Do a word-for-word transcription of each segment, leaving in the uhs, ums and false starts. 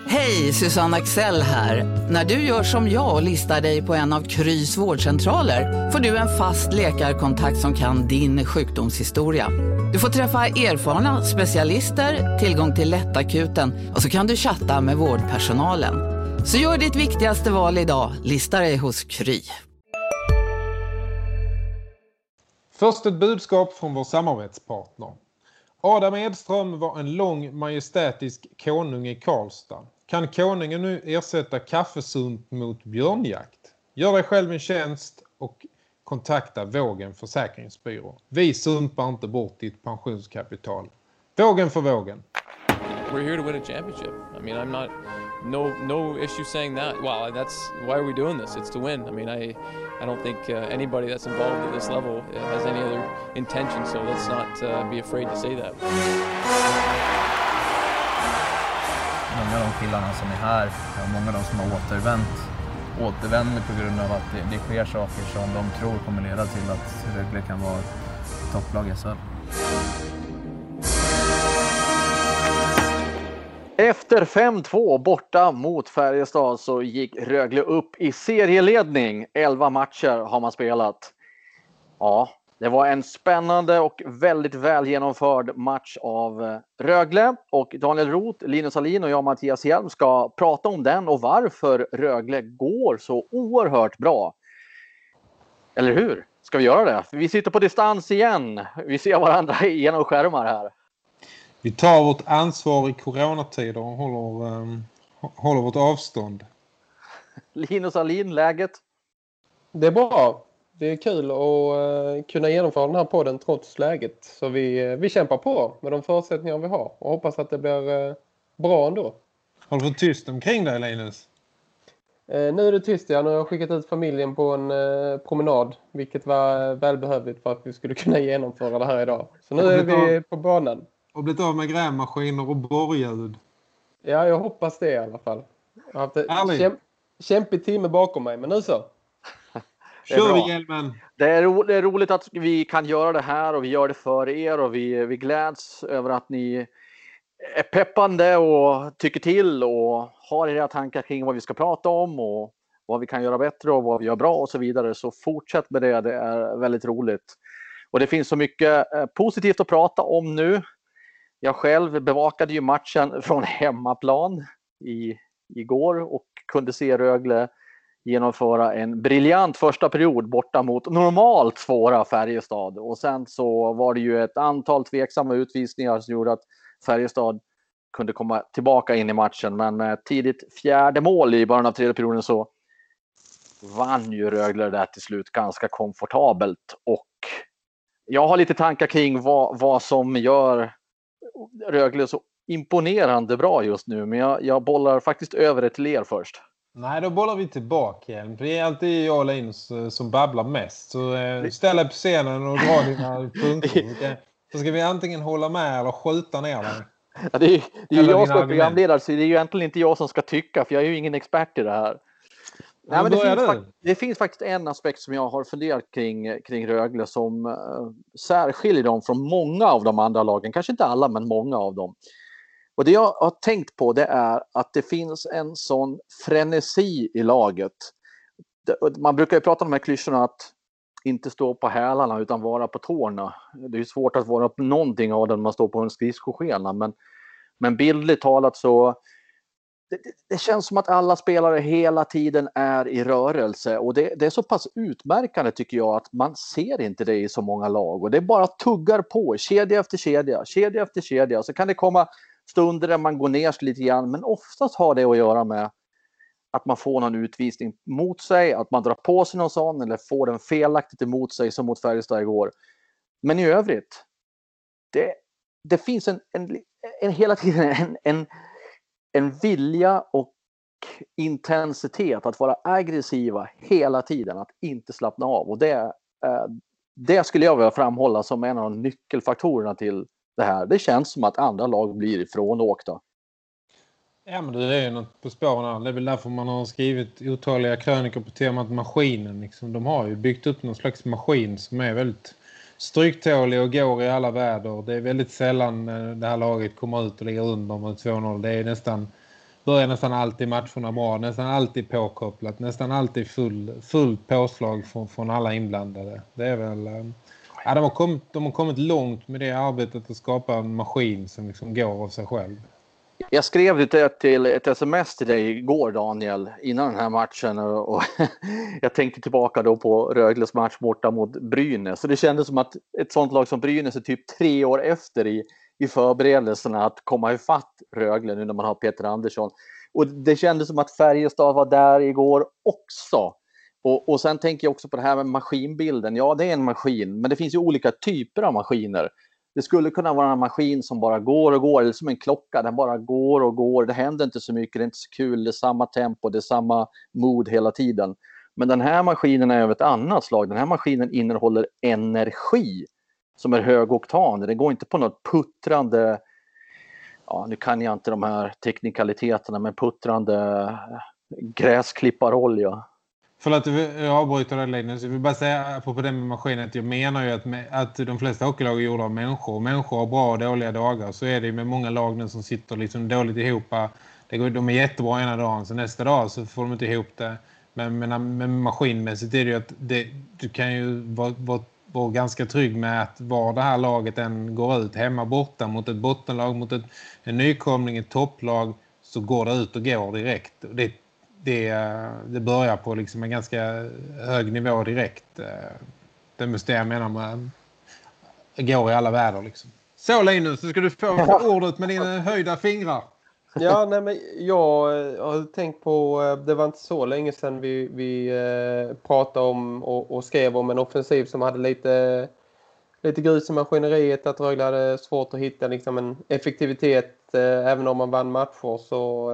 Hej, Susanne Axel här. När du gör som jag och listar dig på en av Krys vårdcentraler får du en fast läkarkontakt som kan din sjukdomshistoria. Du får träffa erfarna specialister, tillgång till lättakuten och så kan du chatta med vårdpersonalen. Så gör ditt viktigaste val idag, lista dig hos Kry. Först ett budskap från vår samarbetspartner. Adam Edström var en lång majestätisk konung i Karlstad. Kan konungen nu ersätta kaffesump mot björnjakt? Gör dig själv en tjänst och kontakta Vågen försäkringsbyrå. Vi sumpar inte bort ditt pensionskapital. Vågen för vågen. We're here to win a championship. I mean, I'm not no no issue saying that. Well, that's why are we doing this? It's to win. I mean, I I don't think uh, anybody that's involved at this level uh, has any other intention, so let's not uh, be afraid to say that. Många av de killarna som är här, många av de som har återvänt, återvänder på grund av att det, det sker saker som de tror kommer leda till att Rögle kan vara topplag i S H L. Efter fem två borta mot Färjestad så gick Rögle upp i serieledning. elva matcher har man spelat. Ja, det var en spännande och väldigt väl genomförd match av Rögle. Och Daniel Roth, Linus Alin och jag, Mattias Hjelm, ska prata om den och varför Rögle går så oerhört bra. Eller hur? Ska vi göra det? Vi sitter på distans igen. Vi ser varandra genom skärmar här. Vi tar vårt ansvar i coronatider och håller, um, håller vårt avstånd. Linus Alin, läget? Det är bra. Det är kul att uh, kunna genomföra den här podden trots läget. Så vi, uh, vi kämpar på med de förutsättningar vi har och hoppas att det blir uh, bra ändå. Har du fått tyst omkring dig, Linus? Uh, nu är det tyst, ja. Nu har jag skickat ut familjen på en uh, promenad. Vilket var välbehövligt för att vi skulle kunna genomföra det här idag. Så nu är vi på banan. Och blivit av med grävmaskiner och borrljud. Ja, jag hoppas det i alla fall. Jag har haft en kämp- kämpig timme bakom mig, men nu så. Kör vi, Hjälmen. Det är, ro- det är roligt att vi kan göra det här och vi gör det för er och vi, vi gläds över att ni är peppande och tycker till och har era tankar kring vad vi ska prata om och vad vi kan göra bättre och vad vi gör bra och så vidare. Så fortsätt med det, det är väldigt roligt. Och det finns så mycket positivt att prata om nu. Jag själv bevakade ju matchen från hemmaplan i, igår och kunde se Rögle genomföra en briljant första period borta mot normalt svåra Färjestad. Och sen så var det ju ett antal tveksamma utvisningar som gjorde att Färjestad kunde komma tillbaka in i matchen. Men med tidigt fjärde mål i början av tredje perioden så vann ju Rögle där till slut ganska komfortabelt. Och jag har lite tankar kring vad, vad som gör Rögle så imponerande bra just nu. Men jag, jag bollar faktiskt över det till er först. Nej, då bollar vi tillbaka igen. Det är alltid jag och Linus som babblar mest. Så eh, ställ upp scenen och dra dina punkter. Så ska vi antingen hålla med eller skjuta ner den. Ja, det är, det är ju jag som är programledare, så det är ju egentligen inte jag som ska tycka. För jag är ju ingen expert i det här. Nej, men det, finns fakt- det finns faktiskt en aspekt som jag har funderat kring, kring Rögle som uh, särskiljer dem från många av de andra lagen. Kanske inte alla, men många av dem. Och det jag har tänkt på det är att det finns en sån frenesi i laget. Man brukar ju prata om de här klyschorna att inte stå på hälarna utan vara på tårna. Det är ju svårt att vara på någonting av det när man står på en skridskoskena. Men, men bildligt talat så det, det känns som att alla spelare hela tiden är i rörelse. Och det, det är så pass utmärkande tycker jag att man ser inte det i så många lag. Och det bara tuggar på, kedja efter kedja, kedja efter kedja. Så kan det komma stunder där man går ner sig lite grann. Men oftast har det att göra med att man får någon utvisning mot sig. Att man drar på sig någon sån eller får den felaktigt emot sig som mot Färjestad igår. Men i övrigt, det, det finns en, en, en hela tiden en, en, en vilja och intensitet att vara aggressiva hela tiden. Att inte slappna av. Och det, det skulle jag vilja framhålla som en av nyckelfaktorerna till det här. Det känns som att andra lag blir ifrånåkta. Ja, men det är ju något på spåren. Det är väl därför man har skrivit otaliga krönikor på temat maskinen. Liksom. De har ju byggt upp någon slags maskin som är väldigt stryktålig och går i alla väder. Det är väldigt sällan det här laget kommer ut och ligger under med två noll. Det är nästan börjar nästan alltid matcherna bra, nästan alltid påkopplat, nästan alltid full, full påslag från, från alla inblandade. Det är väl... Ja, de, har kommit, de har kommit långt med det arbetet att skapa en maskin som liksom går av sig själv. Jag skrev lite till ett sms till dig igår, Daniel, innan den här matchen, och jag tänkte tillbaka då på Rögles match borta mot Brynäs. Så det kändes som att ett sånt lag som Brynäs är typ tre år efter i, i förberedelserna att komma ifatt Rögle nu när man har Peter Andersson. Och det kändes som att Färjestad var där igår också. Och, och sen tänker jag också på det här med maskinbilden. Ja, det är en maskin, men det finns ju olika typer av maskiner. Det skulle kunna vara en maskin som bara går och går, eller som en klocka, den bara går och går. Det händer inte så mycket, det är inte så kul, det är samma tempo, det är samma mood hela tiden. Men den här maskinen är av ett annat slag. Den här maskinen innehåller energi som är högoktan. Det går inte på något puttrande, ja, nu kan jag inte de här teknikaliteterna, men puttrande gräsklipparolja. För att jag avbryter det längre, så jag vill bara säga på det med maskinen att jag menar ju att, att de flesta hockeylag är gjorda av människor. Och människor har bra och dåliga dagar. Så är det med många lag nu som sitter liksom dåligt ihop. Det går, de är jättebra ena dagen, så nästa dag så får de inte ihop det. Men, men, men maskinmässigt är det ju att det, du kan ju vara, vara, vara ganska trygg med att var det här laget än går ut hemma borta mot ett bottenlag, mot ett, en nykomling, ett topplag, så går det ut och går direkt. Det Det, det börjar på liksom en ganska hög nivå direkt. Det måste jag mena med går i alla väder liksom. Så Linus, så ska du få ordet med dina höjda fingrar. Ja, nej, men jag har tänkt på, det var inte så länge sedan vi, vi pratade om och, och skrev om en offensiv som hade lite, lite grus i maskineriet, att Rögle hade svårt att hitta liksom en effektivitet även om man vann matcher, så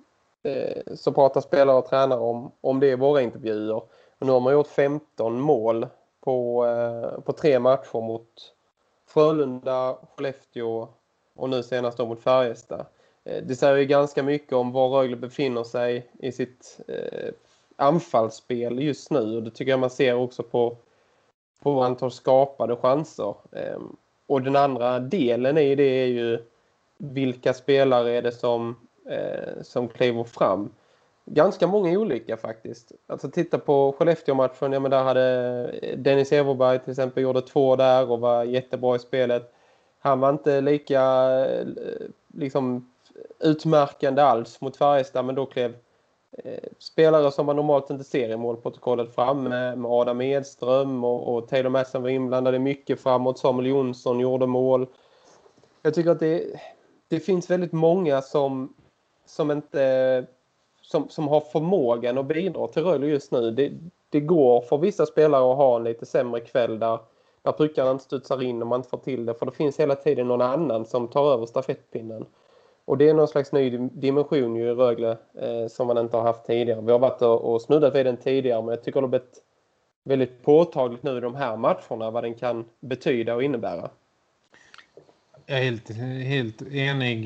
så pratar spelare och tränare om, om det i våra intervjuer. Och nu har man gjort femton mål på, eh, på tre matcher mot Frölunda, Skellefteå och nu senast då mot Färjestad. Eh, det säger ju ganska mycket om var Rögle befinner sig i sitt eh, anfallsspel just nu. Och det tycker jag man ser också på, på antal skapade chanser. Eh, och den andra delen i det är ju vilka spelare är det som Eh, som kliver fram. Ganska många olika faktiskt. Alltså titta på Skellefteå-matchen, ja, men där hade Dennis Everberg till exempel gjorde två där och var jättebra i spelet. Han var inte lika eh, liksom utmärkande alls mot Färjestad, men då klev eh, spelare som man normalt inte ser i målprotokollet fram med, med Adam Edström och, och Taylor Madsen var inblandade mycket framåt. Samuel Jonsson gjorde mål. Jag tycker att det, det finns väldigt många som som inte som, som har förmågan att bidra till Rögle just nu. Det, det går för vissa spelare att ha en lite sämre kväll där, där puckarna inte studsar in och man inte får till det. För det finns hela tiden någon annan som tar över stafettpinnen. Och det är någon slags ny dimension ju i Rögle eh, som man inte har haft tidigare. Vi har varit och, och snuddat vid den tidigare, men jag tycker det har blivit väldigt påtagligt nu i de här matcherna vad den kan betyda och innebära. Jag är helt, helt enig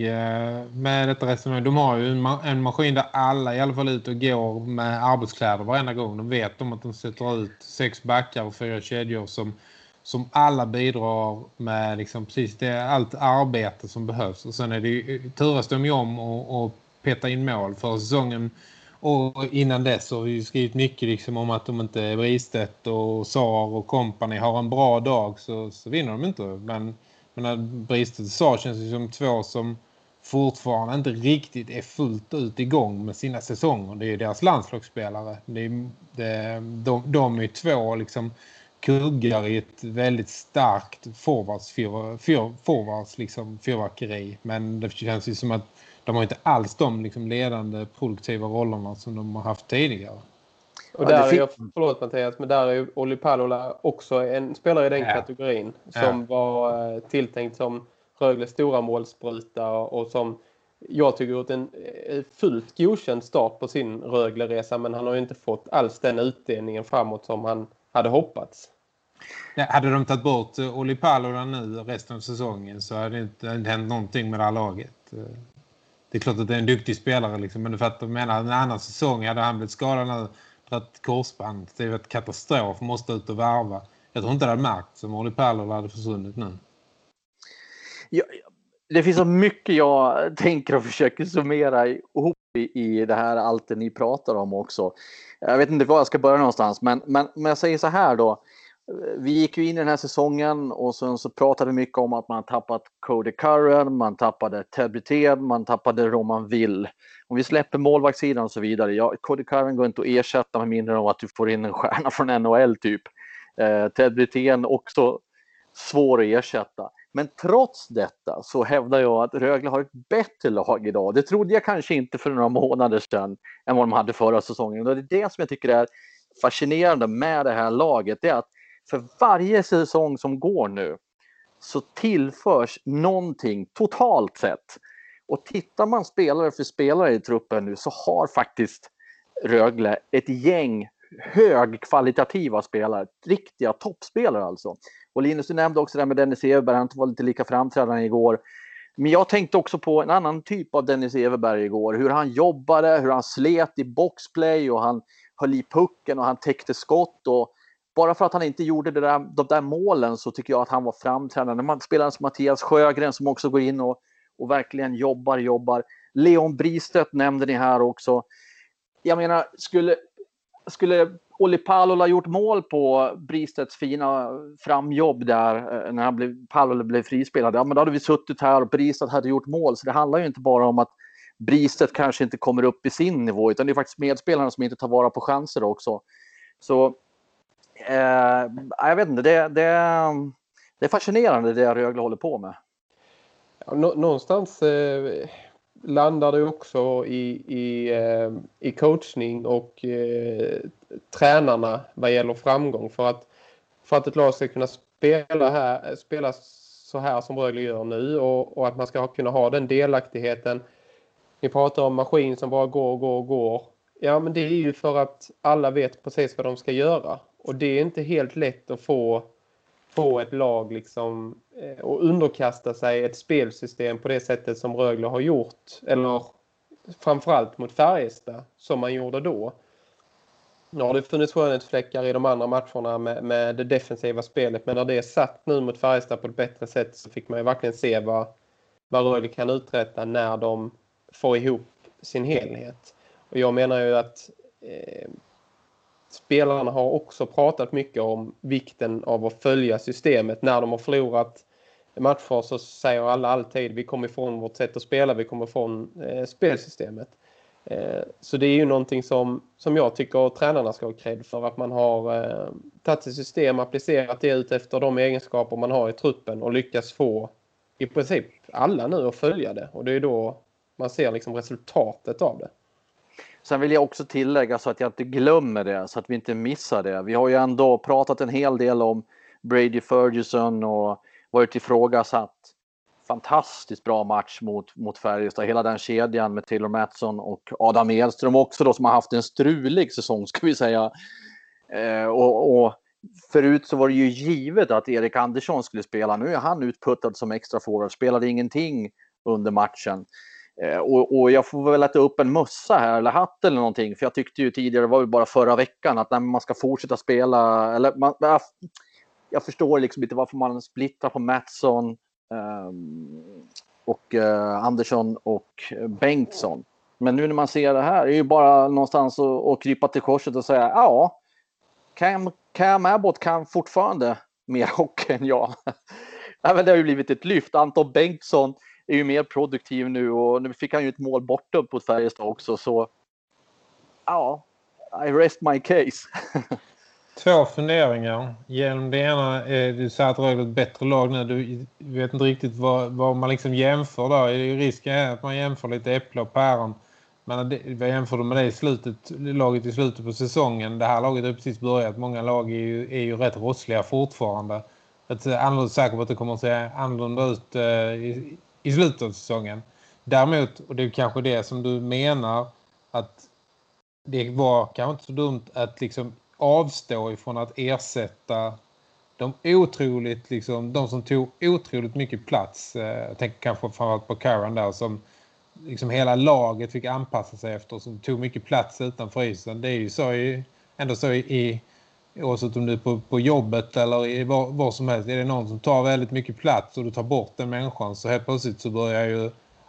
med detta resonemang. De har ju en, ma- en maskin där alla i alla fall ut och går med arbetskläder varenda gång. De vet om att de sätter ut sex backar och fyra kedjor som, som alla bidrar med liksom precis det, allt arbete som behövs. Och sen är det ju, turas de ju om och, och peta in mål för säsongen. Och innan dess så har vi skrivit mycket liksom om att de inte Bristedt och Sar och company har en bra dag, så, så vinner de inte. Men Men när Bristedt sa känns det som två som fortfarande inte riktigt är fullt ut igång med sina säsonger. Det är deras landslagsspelare. Det är, det, de, de är två liksom kuggar i ett väldigt starkt forwards, fyr, fyr, forwards liksom fyrverkeri. Men det känns ju som att de har inte alls de liksom ledande produktiva rollerna som de har haft tidigare. Och där är jag, förlåt Mattias, men där är ju Olli Pallola också en spelare i den ja. kategorin som ja. var tilltänkt som Rögles stora målspruta och som jag tycker gjort en fullt godkänd start på sin Rögle-resa, men han har ju inte fått alls den utdelningen framåt som han hade hoppats. Ja, hade de tagit bort Olli Pallola nu resten av säsongen så hade det inte hänt någonting med det här laget. Det är klart att det är en duktig spelare liksom, men för att de menar en annan säsong hade han blivit skadad nu. Att korsband, det är ett katastrof, måste ut och värva. Jag tror inte det hade märkt som Olli Pallola hade försvunnit nu. Ja, det finns så mycket jag tänker och försöker summera ihop i, i det här allt det ni pratar om också. Jag vet inte var jag ska börja någonstans, men, men, men jag säger så här då. Vi gick ju in i den här säsongen och sen så pratade vi mycket om att man tappat Cody Curran, man tappade Ted Brithén, man tappade Roman Will. Om vi släpper målvaktssidan och så vidare, ja, Cody Curran går inte att ersätta med mindre än att du får in en stjärna från N H L typ. Eh, Ted Brithén också svår att ersätta. Men trots detta så hävdar jag att Rögle har ett bättre lag idag. Det trodde jag kanske inte för några månader sedan än vad de hade förra säsongen. Och det är det som jag tycker är fascinerande med det här laget. Det är att för varje säsong som går nu så tillförs någonting totalt sett. Och tittar man spelare för spelare i truppen nu så har faktiskt Rögle ett gäng högkvalitativa spelare. Riktiga toppspelare alltså. Och Linus, du nämnde också det med Dennis Everberg. Han var lite lika framträdande igår. Men jag tänkte också på en annan typ av Dennis Everberg igår. Hur han jobbade, hur han slet i boxplay och han höll i pucken och han täckte skott. Och bara för att han inte gjorde det där, de där målen så tycker jag att han var framträdande. Man spelar som Mattias Sjögren som också går in och, och verkligen jobbar, jobbar. Leon Bristedt nämnde ni här också. Jag menar, skulle, skulle Olli Palola gjort mål på Bristedts fina framjobb där när han blev, Palola blev frispelad, ja men då hade vi suttit här och Bristedt hade gjort mål. Så det handlar ju inte bara om att Bristedt kanske inte kommer upp i sin nivå, utan det är faktiskt medspelarna som inte tar vara på chanser också. Så Eh, jag vet inte, det, det, det är fascinerande det Rögle håller på med. Ja, nå, någonstans eh, landar det också i, i, eh, i coachning och eh, tränarna vad gäller framgång. För att, för att ett lag ska kunna spela, här, spela så här som Rögle gör nu och, och att man ska kunna ha den delaktigheten. Ni pratar om maskin som bara går, går, går. Ja, men det är ju för att alla vet precis vad de ska göra. Och det är inte helt lätt att få, få ett lag liksom, eh, och underkasta sig ett spelsystem på det sättet som Rögle har gjort. Eller framförallt mot Färjestad som man gjorde då. Nu har det funnits skönhetsfläckar i de andra matcherna med, med det defensiva spelet. Men när det är satt nu mot Färjestad på ett bättre sätt så fick man ju verkligen se vad, vad Rögle kan uträtta när de får ihop sin helhet. Och jag menar ju att eh, spelarna har också pratat mycket om vikten av att följa systemet. När de har förlorat matcher så säger alla alltid vi kommer ifrån vårt sätt att spela, vi kommer ifrån eh, spelsystemet. Eh, så det är ju någonting som, som jag tycker att tränarna ska ha cred för, att man har eh, tagit ett system, applicerat det ut efter de egenskaper man har i truppen och lyckas få i princip alla nu att följa det. Och det är då man ser liksom resultatet av det. Sen vill jag också tillägga så att jag inte glömmer det, så att vi inte missar det. Vi har ju ändå pratat en hel del om Brady Ferguson och varit ifrågasatt. Fantastiskt bra match mot, mot Färjestad. Hela den kedjan med Taylor Mattsson och Adam Edström också då, som har haft en strulig säsong ska vi säga. Eh, och, och förut så var det ju givet att Erik Andersson skulle spela. Nu är han utputtad som extra forward. Spelade ingenting under matchen. Och, och jag får väl äta upp en mössa här eller hatt eller någonting, för jag tyckte ju tidigare, det var ju bara förra veckan, att när man ska fortsätta spela eller man, jag, jag förstår liksom inte varför man splittrar på Mattsson um, och uh, Andersson och Bengtsson. Men nu när man ser det här är ju bara någonstans att, att krypa till korset och säga ja, Cam, Cam Abbott kan fortfarande mer hockey än jag. Även det har ju blivit ett lyft. Anton Bengtsson är ju mer produktiv nu och nu fick han ju ett mål borta på Färjestad också, så ja, I rest my case. Två funderingar. Genom det ena är du säger att Rögle är ett bättre lag nu. Du vet inte riktigt vad, vad man liksom jämför då. Risken är att man jämför lite äpplen och päron. Men vad jämför du med det i slutet, laget i slutet på säsongen? Det här laget har precis börjat. Många lag är ju, är ju rätt rossliga fortfarande. Jag är annorlunda säker på att det kommer att se annorlunda ut uh, i, i slutet av säsongen. Däremot, och det är kanske det som du menar, att det var kanske inte så dumt att liksom avstå ifrån att ersätta de otroligt liksom, de som tog otroligt mycket plats. Jag tänker kanske framförallt på Curran där, som liksom hela laget fick anpassa sig efter, som tog mycket plats utanför isen. Det är ju så i, ändå så i, oavsett om du är på, på jobbet eller i var, var som helst, är det någon som tar väldigt mycket plats och du tar bort den människan, så helt plötsligt så börjar ju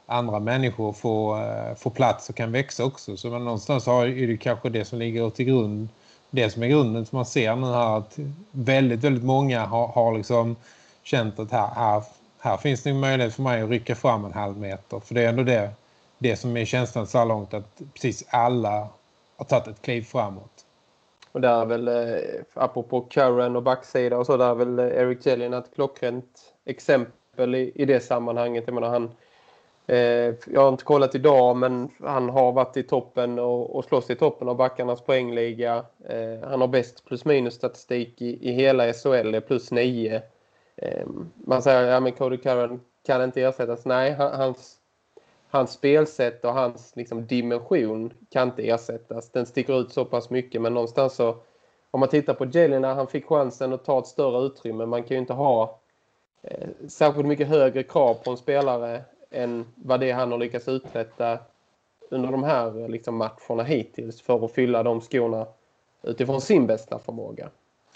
andra människor får, uh, får plats och kan växa också. Så men någonstans har, är det kanske det som ligger till grund, det som är grunden som man ser nu här, att väldigt, väldigt många har, har liksom känt att här, här, här finns det en möjlighet för mig att rycka fram en halv meter. För det är ändå det, det som är känslan så långt, att precis alla har tagit ett kliv framåt. Och där är väl, eh, apropå Curran och backsida och så, där är väl Eric Jelin ett klockrent exempel i, i det sammanhanget. Jag menar, han, eh, jag har inte kollat idag, men han har varit i toppen och, och slåss i toppen av backarnas poängliga. Eh, han har bäst plus minus statistik i, i hela S H L, plus nio. Eh, man säger, ja men Cody Curran kan inte ersättas. Nej, han, hans Hans spelsätt och hans liksom, dimension kan inte ersättas. Den sticker ut så pass mycket. Men någonstans så, om man tittar på Jelin när han fick chansen att ta ett större utrymme. Man kan ju inte ha eh, särskilt mycket högre krav på en spelare än vad det han har lyckats uträtta under de här liksom, matcherna hittills. För att fylla de skorna utifrån sin bästa förmåga.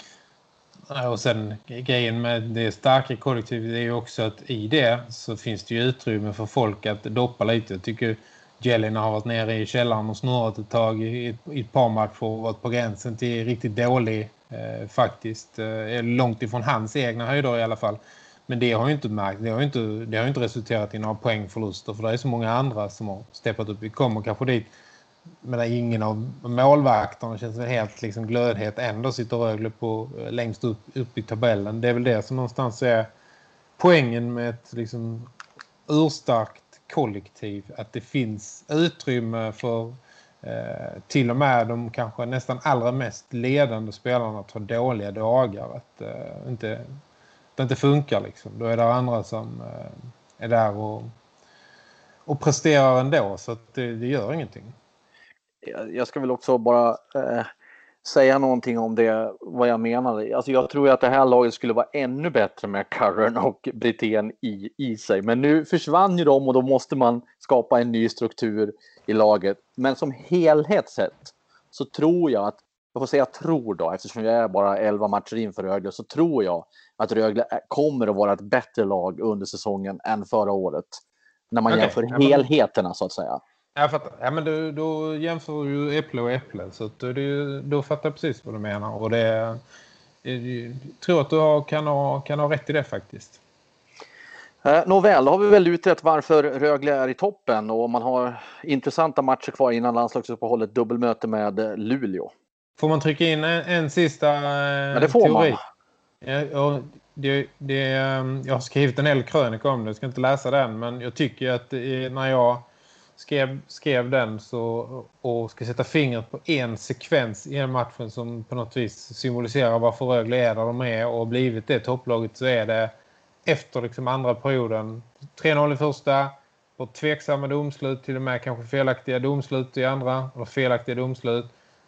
Och sen grejen med det starka kollektivet är ju också att i det så finns det ju utrymme för folk att doppa lite. Jag tycker Jelin har varit nere i källaren och snurrat ett tag i ett, i ett par matcher och varit på gränsen till riktigt dålig eh, faktiskt. Eh, långt ifrån hans egna höjder i alla fall. Men det har ju inte märkt, det har ju inte, det har ju inte resulterat i några poängförluster, för det är så många andra som har steppat upp. Vi kommer kanske dit. Men ingen av målvakterna känns väl helt liksom glödhet. Ändå sitter Rögle på längst upp, upp i tabellen. Det är väl det som någonstans är poängen med ett liksom urstarkt kollektiv. Att det finns utrymme för eh, till och med de kanske nästan allra mest ledande spelarna att ha dåliga dagar. Att eh, inte, det inte funkar liksom. Då är det andra som eh, är där och, och presterar ändå. Så att det, det gör ingenting. Jag ska väl också bara eh, säga någonting om det, vad jag menar. Alltså jag tror att det här laget skulle vara ännu bättre med Curran och Brithén i, i sig. Men nu försvann ju de och då måste man skapa en ny struktur i laget. Men som helhet sett så tror jag att, jag får säga tror då, eftersom jag är bara elva matcher in för Rögle, så tror jag att Rögle kommer att vara ett bättre lag under säsongen än förra året. När man okay. jämför helheterna så att säga. Jag fattar. Ja, men du, då jämför du äpple och äpple. Så att du, då fattar jag precis vad du menar. Och det, jag tror att du har, kan, ha, kan ha rätt i det faktiskt. Eh, Nåväl, då har vi väl utrett varför Rögle är i toppen. Och man har intressanta matcher kvar innan landslagsuppehållet. Dubbelmöte med Luleå. Får man trycka in en, en sista eh, ja, det får teori? Man. Ja, och det, det, jag har skrivit en hel krönika om det. Jag ska inte läsa den. Men jag tycker att när jag... Skrev, skrev den så, och ska sätta fingret på en sekvens i en matchen som på något vis symboliserar varför Rögle är där de är och blivit det topplaget, så är det efter liksom andra perioden tre noll i första och tveksamma domslut, till och med kanske felaktiga domslut i andra eller felaktiga domslut.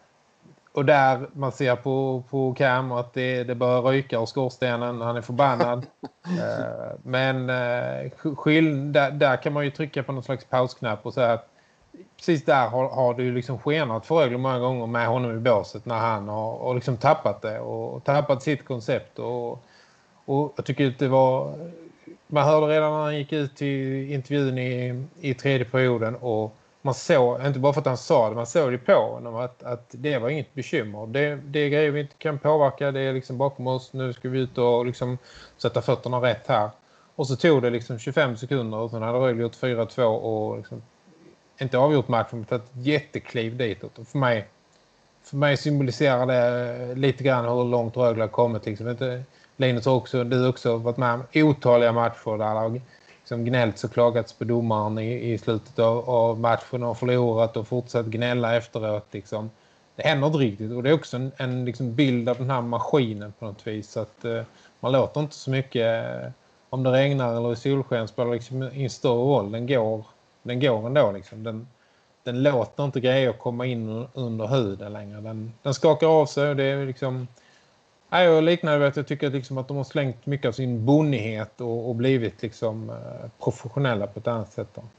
Och där man ser på, på Cam att det, det börjar ryka och skorstenen, han är förbannad. uh, men uh, skill, där, där kan man ju trycka på någon slags pausknapp och säga att precis där har, har du liksom skenat för Rögle många gånger med honom i båset när han har och liksom tappat det och tappat sitt koncept. Och, och jag tycker att det var, man hörde redan när han gick ut till intervjun i, i tredje perioden och man såg, inte bara för att han sa det, man såg det på honom att, att det var inget bekymmer. Det, det är grejer vi inte kan påverka, det är liksom bakom oss. Nu ska vi ut och liksom sätta fötterna rätt här. Och så tog det liksom tjugofem sekunder och sen hade Rögle gjort fyra två och liksom inte avgjort matchen, men tagit ett jättekliv ditåt. Och för mig, för mig symboliserar det lite grann hur långt Rögle har kommit. Liksom. Inte, Linus har också, du har också varit med om otaliga matcher där lag som gnällt och klagats på domaren i, i slutet av, av matchen och förlorat och fortsatt gnälla efteråt. Liksom. Det händer inte riktigt och det är också en, en liksom bild av den här maskinen på något vis. Så att uh, man låter inte så mycket uh, om det regnar eller i solsken spelar liksom en större roll. Den går, den går ändå liksom. Den, den låter inte grejer komma in under huden längre. Den, den skakar av sig och det är liksom... Ja, jag liknar att jag tycker liksom att de har slängt mycket av sin bonnighet och, och blivit liksom eh, professionella på ett annat sätt. Då.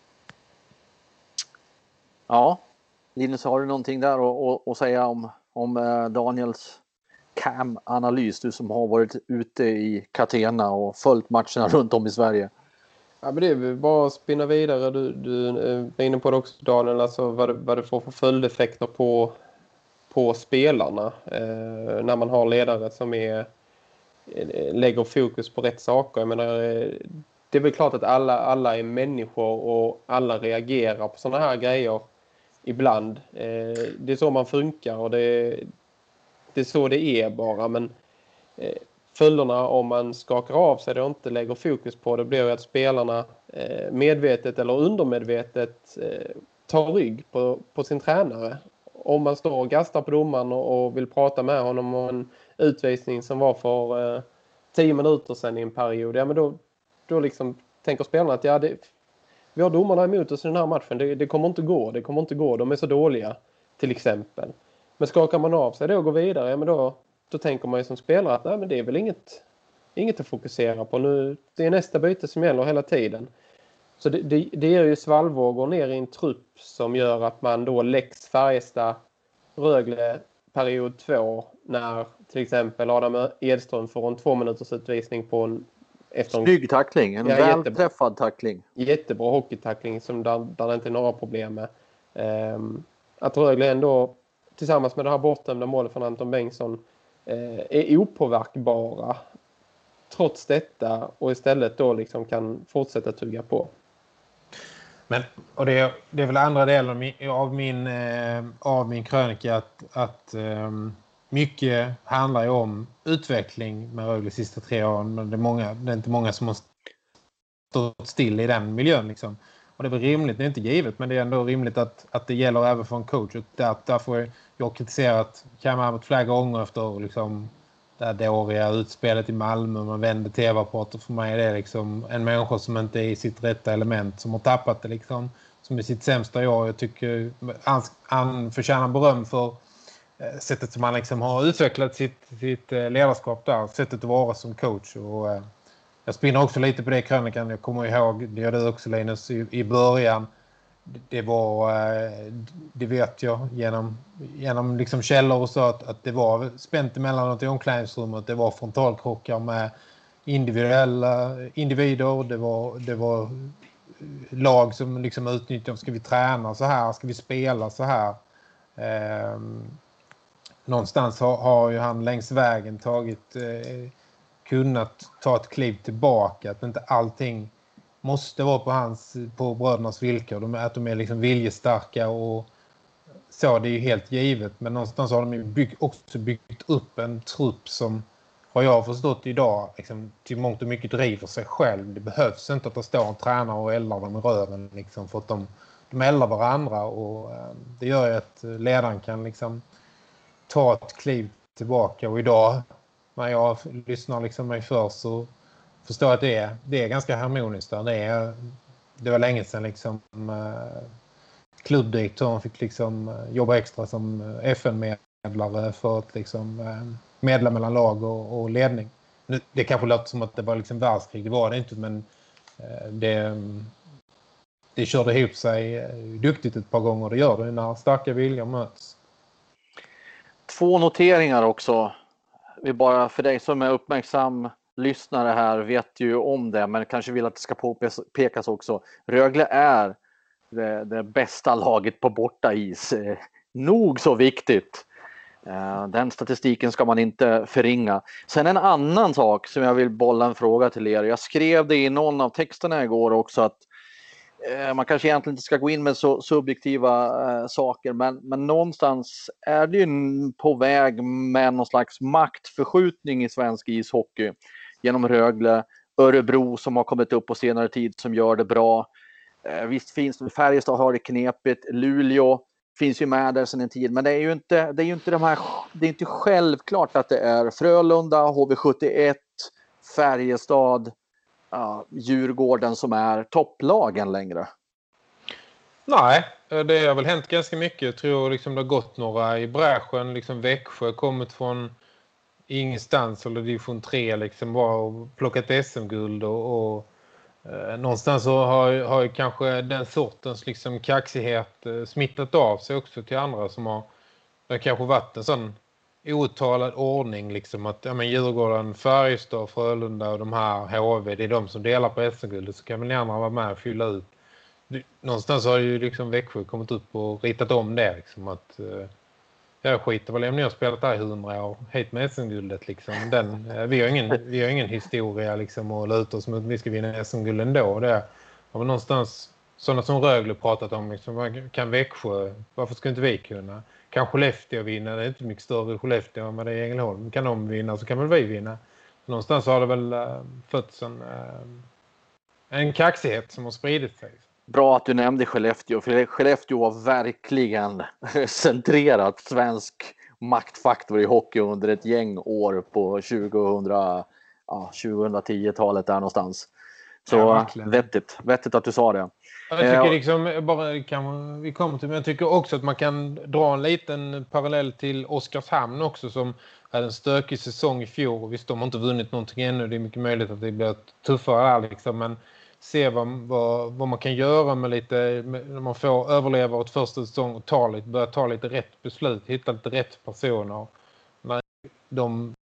Ja, Linus, har du någonting där att, att säga om, om eh, Daniels Cam-analys? Du som har varit ute i Catena och följt matcherna runt om i Sverige. Ja, men det är väl bara att spinna vidare. Du, du är inne på det också, Daniel. Alltså vad det, vad det får för följdeffekter på, på spelarna. Eh, när man har ledare som är, lägger fokus på rätt saker. Jag menar, det är väl klart att alla, alla är människor och alla reagerar på sådana här grejer ibland. Eh, det är så man funkar och det, det är så det är bara. Men eh, följderna om man skakar av sig det och inte lägger fokus på det blir ju att spelarna eh, medvetet eller undermedvetet eh, tar rygg på, på sin tränare. Om man står och gastar på domaren och, och vill prata med honom om en utvisning som var för eh, tio minuter sedan i en period, ja men då, då liksom tänker spelarna att ja, det, vi har domarna emot oss i den här matchen, det, det kommer inte gå, det kommer inte gå, de är så dåliga till exempel. Men skakar man av sig det och går vidare, ja men då Då tänker man ju som spelare att nej, men det är väl inget, inget att fokusera på. Nu, det är nästa byte som gäller hela tiden. Så det, det, det är ju svallvågor ner i en trupp som gör att man då läcks Färjestad Rögle period två när till exempel Adam Edström får en två minuters utvisning på en... Efter en snygg tackling, en ja, välträffad tackling. Jättebra hockeytackling som där, där det inte är några problem med. Um, att Rögle ändå tillsammans med det här bortdömda målet från Anton Bengtsson är opåverkbara trots detta och istället då liksom kan fortsätta tugga på. Men, och det är, det är väl andra delen av min, av min krönika att, att mycket handlar ju om utveckling med Rögle de sista tre åren, men det är, många, det är inte många som har stått still i den miljön liksom. Och det är väl rimligt, det är inte givet, men det är ändå rimligt att, att det gäller även för en coach. Och där, därför jag har kritiserat Kammarabot flera gånger efter liksom, det här dåriga utspelet i Malmö. Man vänder tv-rapporter, för mig är det liksom en människa som inte är i sitt rätta element, som har tappat det liksom, som är sitt sämsta år. Jag tycker han, han förtjänar beröm för eh, sättet som han liksom har utvecklat sitt, sitt eh, ledarskap där, sättet att vara som coach. Och eh, jag spinner också lite på det krönikan. Jag kommer ihåg, det gör du också Linus, i, i början. Det var, det vet jag genom, genom liksom källor och så att, att det var spänt emellanåt i omklädningsrummet. Det var frontalkrockar med individuella individer. Det var, det var lag som liksom utnyttjade, ska vi träna så här, ska vi spela så här. Eh, någonstans har, har ju han längs vägen tagit... Eh, kunnat ta ett kliv tillbaka, att inte allting måste vara på hans, på brödernas villkor, de, att de är liksom viljestarka och så, det är ju helt givet, men någonstans har de ju bygg, också byggt upp en trupp som, har jag förstått idag, liksom, till mångt och mycket driver sig själv. Det behövs inte att det står en tränare och eldar dem i röven liksom, för att de, de eldar varandra, och eh, det gör ju att ledaren kan liksom ta ett kliv tillbaka, och idag när jag lyssnar liksom mig för så förstår jag att det är, det är ganska harmoniskt där. Det, är, det var länge sedan liksom eh, klubbdirektören fick liksom jobba extra som F N-medlare för att liksom eh, medla mellan lag och, och ledning. Nu, det kanske låter som att det var liksom världskrig, det var det inte, men eh, det, det körde ihop sig duktigt ett par gånger. Det gör det när starka viljor möts. Två noteringar också. Vi bara, för dig som är uppmärksam lyssnare här vet ju om det, men kanske vill att det ska påpekas också. Rögle är det, det bästa laget på borta is. Eh, nog så viktigt. Eh, den statistiken ska man inte förringa. Sen en annan sak som jag vill bolla en fråga till er. Jag skrev det i någon av texterna igår också, att eh, man kanske egentligen inte ska gå in med så subjektiva eh, saker, men, men någonstans är det ju på väg med någon slags maktförskjutning i svensk ishockey genom Rögle, Örebro som har kommit upp på senare tid som gör det bra. Eh, visst finns det, Färjestad har det knepigt, Luleå finns ju med där sedan en tid, men det är ju inte, det är ju inte de här, det är inte självklart att det är Frölunda, H V sjuttioett, Färjestad, ja, Djurgården som är topplagen längre. Nej, det har väl hänt ganska mycket. Jag tror liksom det har gått några i bräschen, liksom Växjö kommit från ingenstans eller division tre liksom bara och plockat S M-guld, och, och eh, någonstans så har, har ju kanske den sortens liksom kaxighet eh, smittat av sig också till andra som har, det har kanske varit en sån outtalad ordning liksom att ja, men Djurgården, Färjestad, Frölunda och de här H V, det är de som delar på S M-guldet, så kan väl ni andra vara med och fylla ut. Någonstans har ju liksom Växjö kommit upp och ritat om det liksom att eh, jag skiter väl om ni har spelat där i hundra år hit med S M-guldet liksom. Den, eh, vi, har ingen, vi har ingen historia liksom att luta oss mot att vi ska vinna S M-guld ändå. Det har någonstans sådana som Rögle pratat om liksom, kan Växjö, varför ska inte vi kunna? Kan Skellefteå vinna? Det är inte mycket större Skellefteå än vad det är i Ängelholm. Kan de vinna så kan väl vi vinna. Någonstans har det väl äh, fötts en, äh, en kaxighet som har spridit sig. Bra att du nämnde Skellefteå, för Skellefteå har verkligen centrerat svensk maktfaktor i hockey under ett gäng år på tjugohundra, ja, tjugohundratio-talet där någonstans. Så ja, vettigt, vettigt att du sa det. Jag tycker liksom, bara kan vi kommer till, men jag tycker också att man kan dra en liten parallell till Oskarshamn också, som hade en stökig säsong i fjol. Visst, de har inte vunnit någonting ännu, det är mycket möjligt att det blir tuffare här liksom, men se vad, vad, vad man kan göra med lite, med, när man får överleva ett första säsong och ta lite, börja ta lite rätt beslut, hitta lite rätt personer. Men de,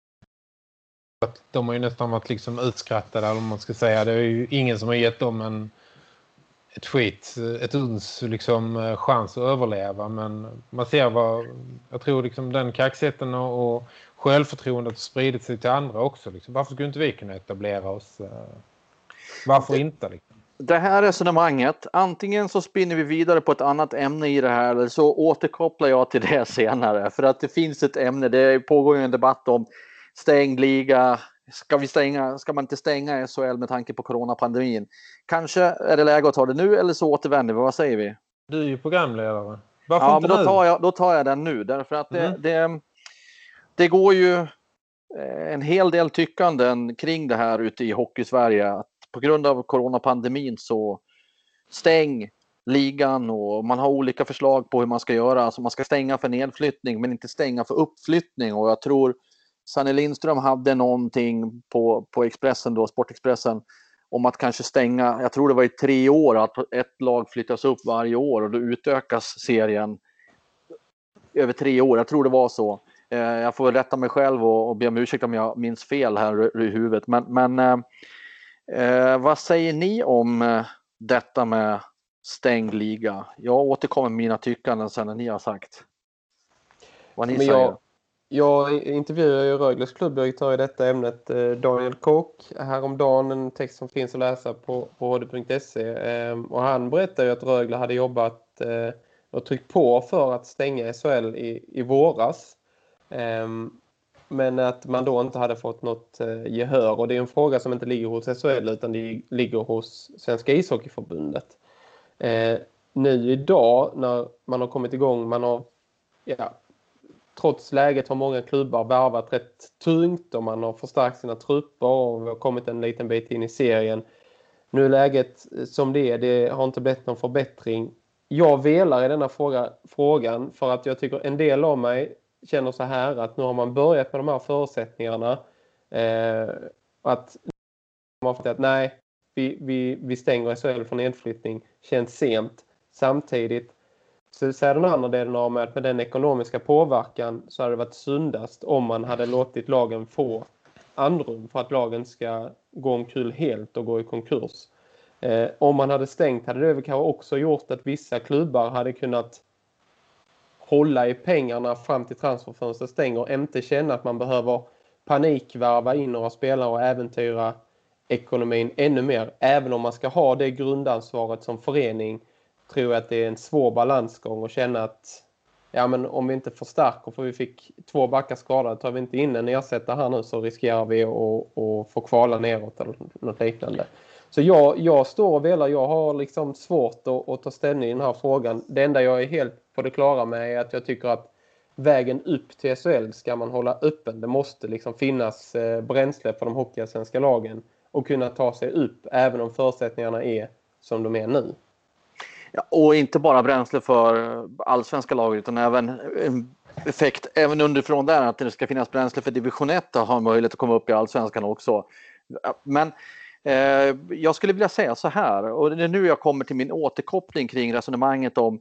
de har ju nästan varit liksom utskrattade, eller om man ska säga. Det är ju ingen som har gett dem en ett skit, ett uns liksom chans att överleva, men man ser vad, jag tror liksom den kaxheten och, och självförtroendet har spridit sig till andra också liksom. Varför skulle inte vi kunna etablera oss? Varför det, inte liksom? Det här resonemanget, antingen så spinner vi vidare på ett annat ämne i det här, eller så återkopplar jag till det senare, för att det finns ett ämne, det pågår ju en debatt om stängd liga. Ska vi stänga, ska man inte stänga S H L med tanke på coronapandemin? Kanske är det läge att ta det nu, eller så återvänder vi. Vad säger vi? Du är ju programledare. Varför ja, inte men då nu? tar, jag, då tar jag den nu. Därför att det, mm. det, det går ju en hel del tyckanden kring det här ute i Hockey-Sverige. Att på grund av coronapandemin så stäng ligan, och man har olika förslag på hur man ska göra. Alltså man ska stänga för nedflyttning men inte stänga för uppflyttning. Och jag tror Sanne Lindström hade någonting på, på Expressen då, Sportexpressen, om att kanske stänga, jag tror det var i tre år, att ett lag flyttas upp varje år och då utökas serien över tre år. Jag tror det var så. Eh, jag får rätta mig själv och, och be om ursäkt om jag minns fel här i huvudet. Men, men eh, vad säger ni om eh, detta med stängd liga? Jag återkommer med mina tyckanden sen när ni har sagt vad ni men säger. Jag... Jag intervjuade ju Rögles klubbdirektör i detta ämnet, Daniel Kock, häromdagen, en text som finns att läsa på, på h d punkt se. Och han berättade ju att Rögle hade jobbat och tryckt på för att stänga S H L i, i våras. Men att man då inte hade fått något gehör. Och det är en fråga som inte ligger hos S H L utan det ligger hos Svenska ishockeyförbundet. Nu idag när man har kommit igång, man har... ja. Trots läget har många klubbar värvat rätt tungt och man har förstärkt sina trupper och vi har kommit en liten bit in i serien. Nu är läget som det är, det har inte blivit någon förbättring. Jag velar i denna fråga, frågan för att jag tycker en del av mig känner så här att nu har man börjat med de här förutsättningarna. Eh, att man har fått att nej, vi, vi, vi stänger S H L för nedflyttning, känns sent. Samtidigt så säger den andra delen av mig att med den ekonomiska påverkan så hade det varit sundast om man hade låtit lagen få andrum för att lagen ska gå omkull helt och gå i konkurs. Eh, om man hade stängt hade det kanske också gjort att vissa klubbar hade kunnat hålla i pengarna fram till transferfönstret stänger och inte känna att man behöver panikvärva in några spelare och äventyra ekonomin ännu mer. Även om man ska ha det grundansvaret som förening, tror jag att det är en svår balansgång och känna att ja, men om vi inte förstärker, för vi fick två backar skadade, tar vi inte in en ersättare här nu så riskerar vi att, att få kvala neråt eller något liknande. Så jag, jag står och velar, jag har liksom svårt att, att ta ställning i den här frågan. Det enda jag är helt på det klara med är att jag tycker att vägen upp till S H L ska man hålla öppen. Det måste liksom finnas eh, bränsle för de hockeyallsvenska lagen och kunna ta sig upp även om förutsättningarna är som de är nu. Ja, och inte bara bränsle för allsvenska lag utan även effekt även underifrån där att det ska finnas bränsle för division ett och ha möjlighet att komma upp i allsvenskan också. Men eh, jag skulle vilja säga så här, och det är nu jag kommer till min återkoppling kring resonemanget om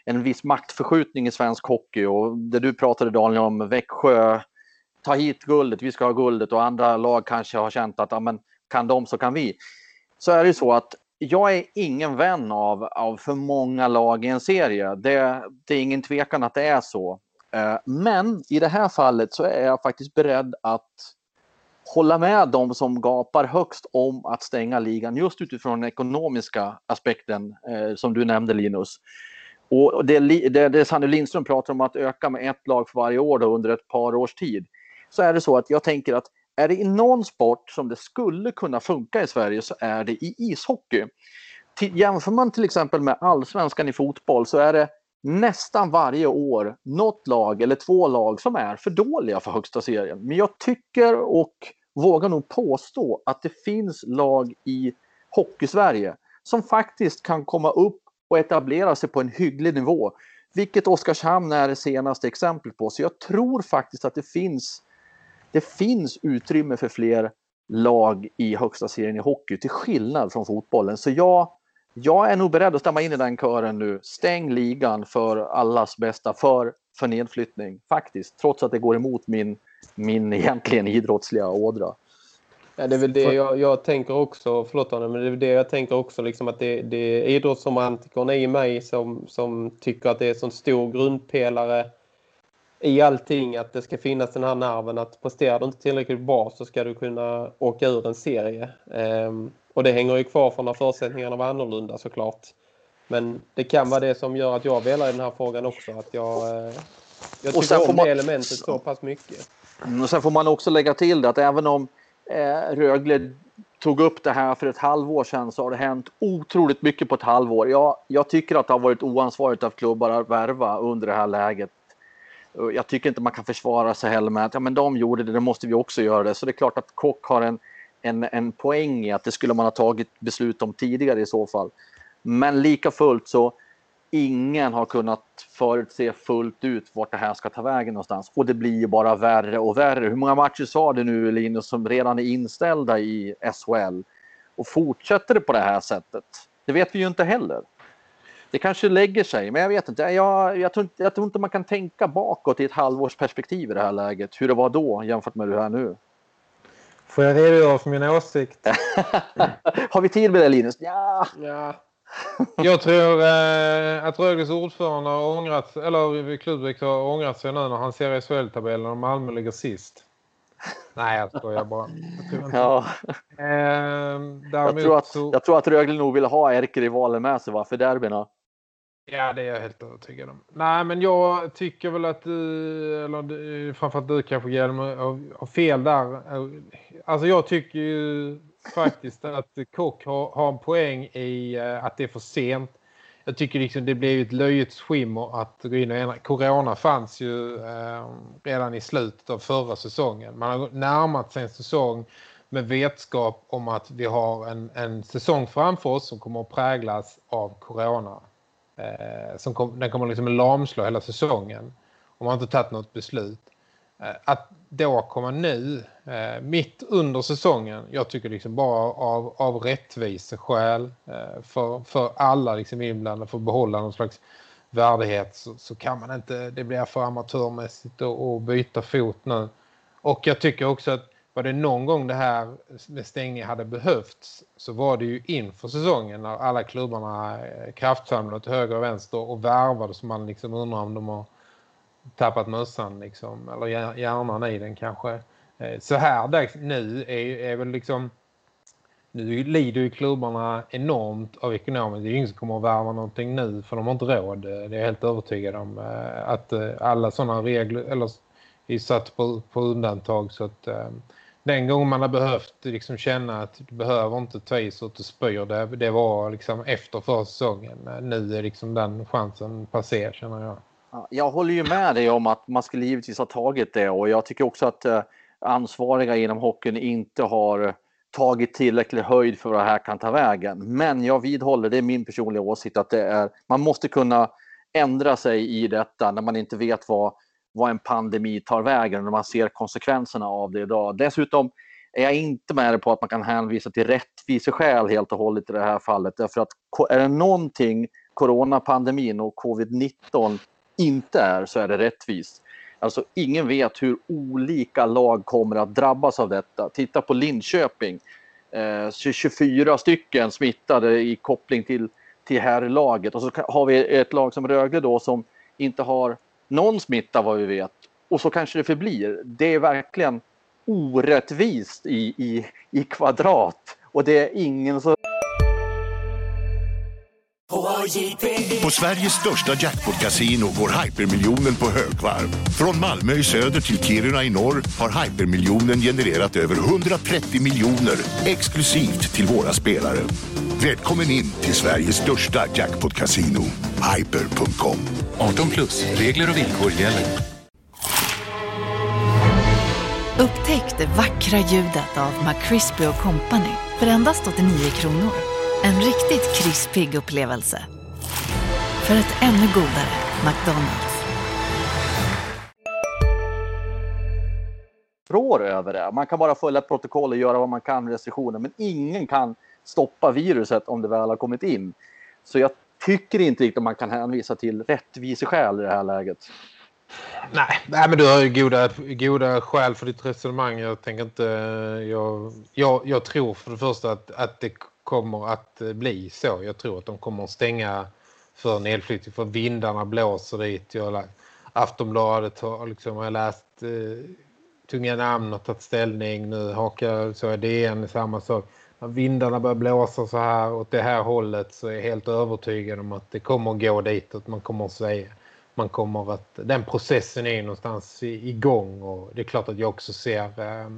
en viss maktförskjutning i svensk hockey, och det du pratade Daniel om, Växjö, ta hit guldet, vi ska ha guldet, och andra lag kanske har känt att ja, men kan de så kan vi. Så är det så att jag är ingen vän av, av för många lag i en serie. Det, det är ingen tvekan att det är så. Men i det här fallet så är jag faktiskt beredd att hålla med de som gapar högst om att stänga ligan just utifrån den ekonomiska aspekten eh, som du nämnde, Linus. Och det, det, det Sanny Lindström pratar om att öka med ett lag för varje år då, under ett par års tid. Så är det så att jag tänker att är det i någon sport som det skulle kunna funka i Sverige så är det i ishockey. Till, jämför man till exempel med allsvenskan i fotboll så är det nästan varje år något lag eller två lag som är för dåliga för högsta serien. Men jag tycker och vågar nog påstå att det finns lag i hockey-Sverige som faktiskt kan komma upp och etablera sig på en hygglig nivå. Vilket Oskarshamn är det senaste exemplet på. Så jag tror faktiskt att det finns, det finns utrymme för fler lag i högsta serien i hockey till skillnad från fotbollen. Så jag, jag är nog beredd att stämma in i den kören nu. Stäng ligan för allas bästa, för, för nedflyttning faktiskt. Trots att det går emot min, min egentligen idrottsliga ådra. Ja, det är väl det jag, jag tänker också, förlåt Anna, men det är det jag tänker också liksom att det, det är idrottsromantikern i mig som, som tycker att det är en sån stor grundpelare i allting, att det ska finnas den här nerven att presterar du inte tillräckligt bra så ska du kunna åka ur en serie. Ehm, och det hänger ju kvar för när förutsättningarna var annorlunda såklart. Men det kan vara det som gör att jag velar i den här frågan också, att jag, jag tycker om man, det elementet så pass mycket. Och sen får man också lägga till det att även om Eh, Rögle tog upp det här för ett halvår sedan så har det hänt otroligt mycket på ett halvår. Jag, jag tycker att det har varit oansvarigt av klubbar att värva under det här läget. Jag tycker inte man kan försvara sig heller med att ja, men de gjorde det, då måste vi också göra det. Så det är klart att Kock har en, en, en poäng i att det skulle man ha tagit beslut om tidigare i så fall. Men lika fullt så ingen har kunnat förutse fullt ut vart det här ska ta vägen någonstans. Och det blir ju bara värre och värre. Hur många matcher sa du nu, Linus, som redan är inställda i S H L? Och fortsätter det på det här sättet? Det vet vi ju inte heller. Det kanske lägger sig, men jag vet inte. Jag, jag, tror inte jag tror inte man kan tänka bakåt i ett halvårsperspektiv i det här läget. Hur det var då jämfört med det här nu. Får jag redogöra för min åsikt? Har vi tid med det, Linus? Ja. Ja. Jag tror eh, att Rögles ordförande har ångrat, eller klubbdirektör har ångrat sig nu när han ser i S H L-tabellen och Malmö ligger sist. Nej, jag skojar bara. Jag tror, inte. Ja. Eh, jag, tror att, så... jag tror att Rögle nog vill ha Erker i valen med sig, va? För derbyna. Ja, det är jag helt övertygad om. Nej, men jag tycker väl att du, eller du, framförallt du kanske Hjelm, har fel där. Alltså jag tycker ju faktiskt att Kock har, har en poäng i uh, att det är för sent. Jag tycker liksom det blev ett löjets skimmer att gå in och ändra. Corona fanns ju uh, redan i slutet av förra säsongen. Man har närmat sig en säsong med vetskap om att vi har en, en säsong framför oss som kommer att präglas av corona. Uh, som kom, den kommer liksom att lamslå hela säsongen. Om man inte tagit något beslut. Att då komma nu, eh, mitt under säsongen, jag tycker liksom bara av, av rättviseskäl eh, för, för alla liksom inblandade för att behålla någon slags värdighet så, så kan man inte, det blir för amatörmässigt att byta fot nu. Och jag tycker också att var det någon gång det här med stängning hade behövts så var det ju inför säsongen när alla klubbarna kraftsamlade till höger och vänster och värvade så man liksom undrar om de har tappat mössan liksom, eller hjärnan i den kanske. Så här dags nu är, är väl liksom nu lider ju klubbarna enormt av ekonomiskt. Det är ingen som kommer att värva någonting nu för de har inte råd. Det är jag helt övertygad om att alla sådana regler eller är satt på, på undantag så att den gången man har behövt liksom känna att du behöver inte ta i så att du spyr det, det var liksom efter förra säsongen. Nu är liksom den chansen passer känner jag. Jag håller ju med dig om att man skulle givetvis ha tagit det och jag tycker också att eh, ansvariga inom hockeyn inte har tagit tillräcklig höjd för vad det här kan ta vägen. Men jag vidhåller, det är min personliga åsikt, att det är, man måste kunna ändra sig i detta när man inte vet vad, vad en pandemi tar vägen, när man ser konsekvenserna av det idag. Dessutom är jag inte med på att man kan hänvisa till rättviseskäl helt och hållet i det här fallet. Därför att är det någonting coronapandemin och covid nitton inte är, så är det rättvist. Alltså ingen vet hur olika lag kommer att drabbas av detta. Titta på Linköping. Eh, tjugofyra stycken smittade i koppling till, till herrlaget. Och så har vi ett lag som Rögle då som inte har någon smitta vad vi vet. Och så kanske det förblir. Det är verkligen orättvist i, i, i kvadrat. Och det är ingen som... På Sveriges största jackpot-casino går hypermiljonen på högvarv. Från Malmö i söder till Kiruna i norr har hypermiljonen genererat över hundratrettio miljoner exklusivt till våra spelare. Välkommen in till Sveriges största jackpot-casino, hyper punkt com. arton plus, regler och villkor gäller. Upptäck det vackra ljudet av McCrispy och Company för endast åttionio kronor. En riktigt krispig upplevelse. För ett ännu godare McDonald's. Rår över det. Man kan bara följa ett protokoll och göra vad man kan med restriktioner. Men ingen kan stoppa viruset om det väl har kommit in. Så jag tycker inte riktigt att man kan hänvisa till rättviseskäl i det här läget. Nej, nej men du har ju goda, goda skäl för ditt resonemang. Jag tänker inte... Jag, jag, jag tror för det första att, att det kommer att bli så. Jag tror att de kommer att stänga för nedflyttning. För vindarna blåser dit. Jag, Aftonbladet har liksom, jag läst eh, tunga namn och tagit ställning. Nu hakar så är det en samma sak. När vindarna börjar blåsa så här åt det här hållet så är jag helt övertygad om att det kommer att gå dit. Att man kommer att säga... Man kommer att, den processen är någonstans igång och det är klart att jag också ser eh,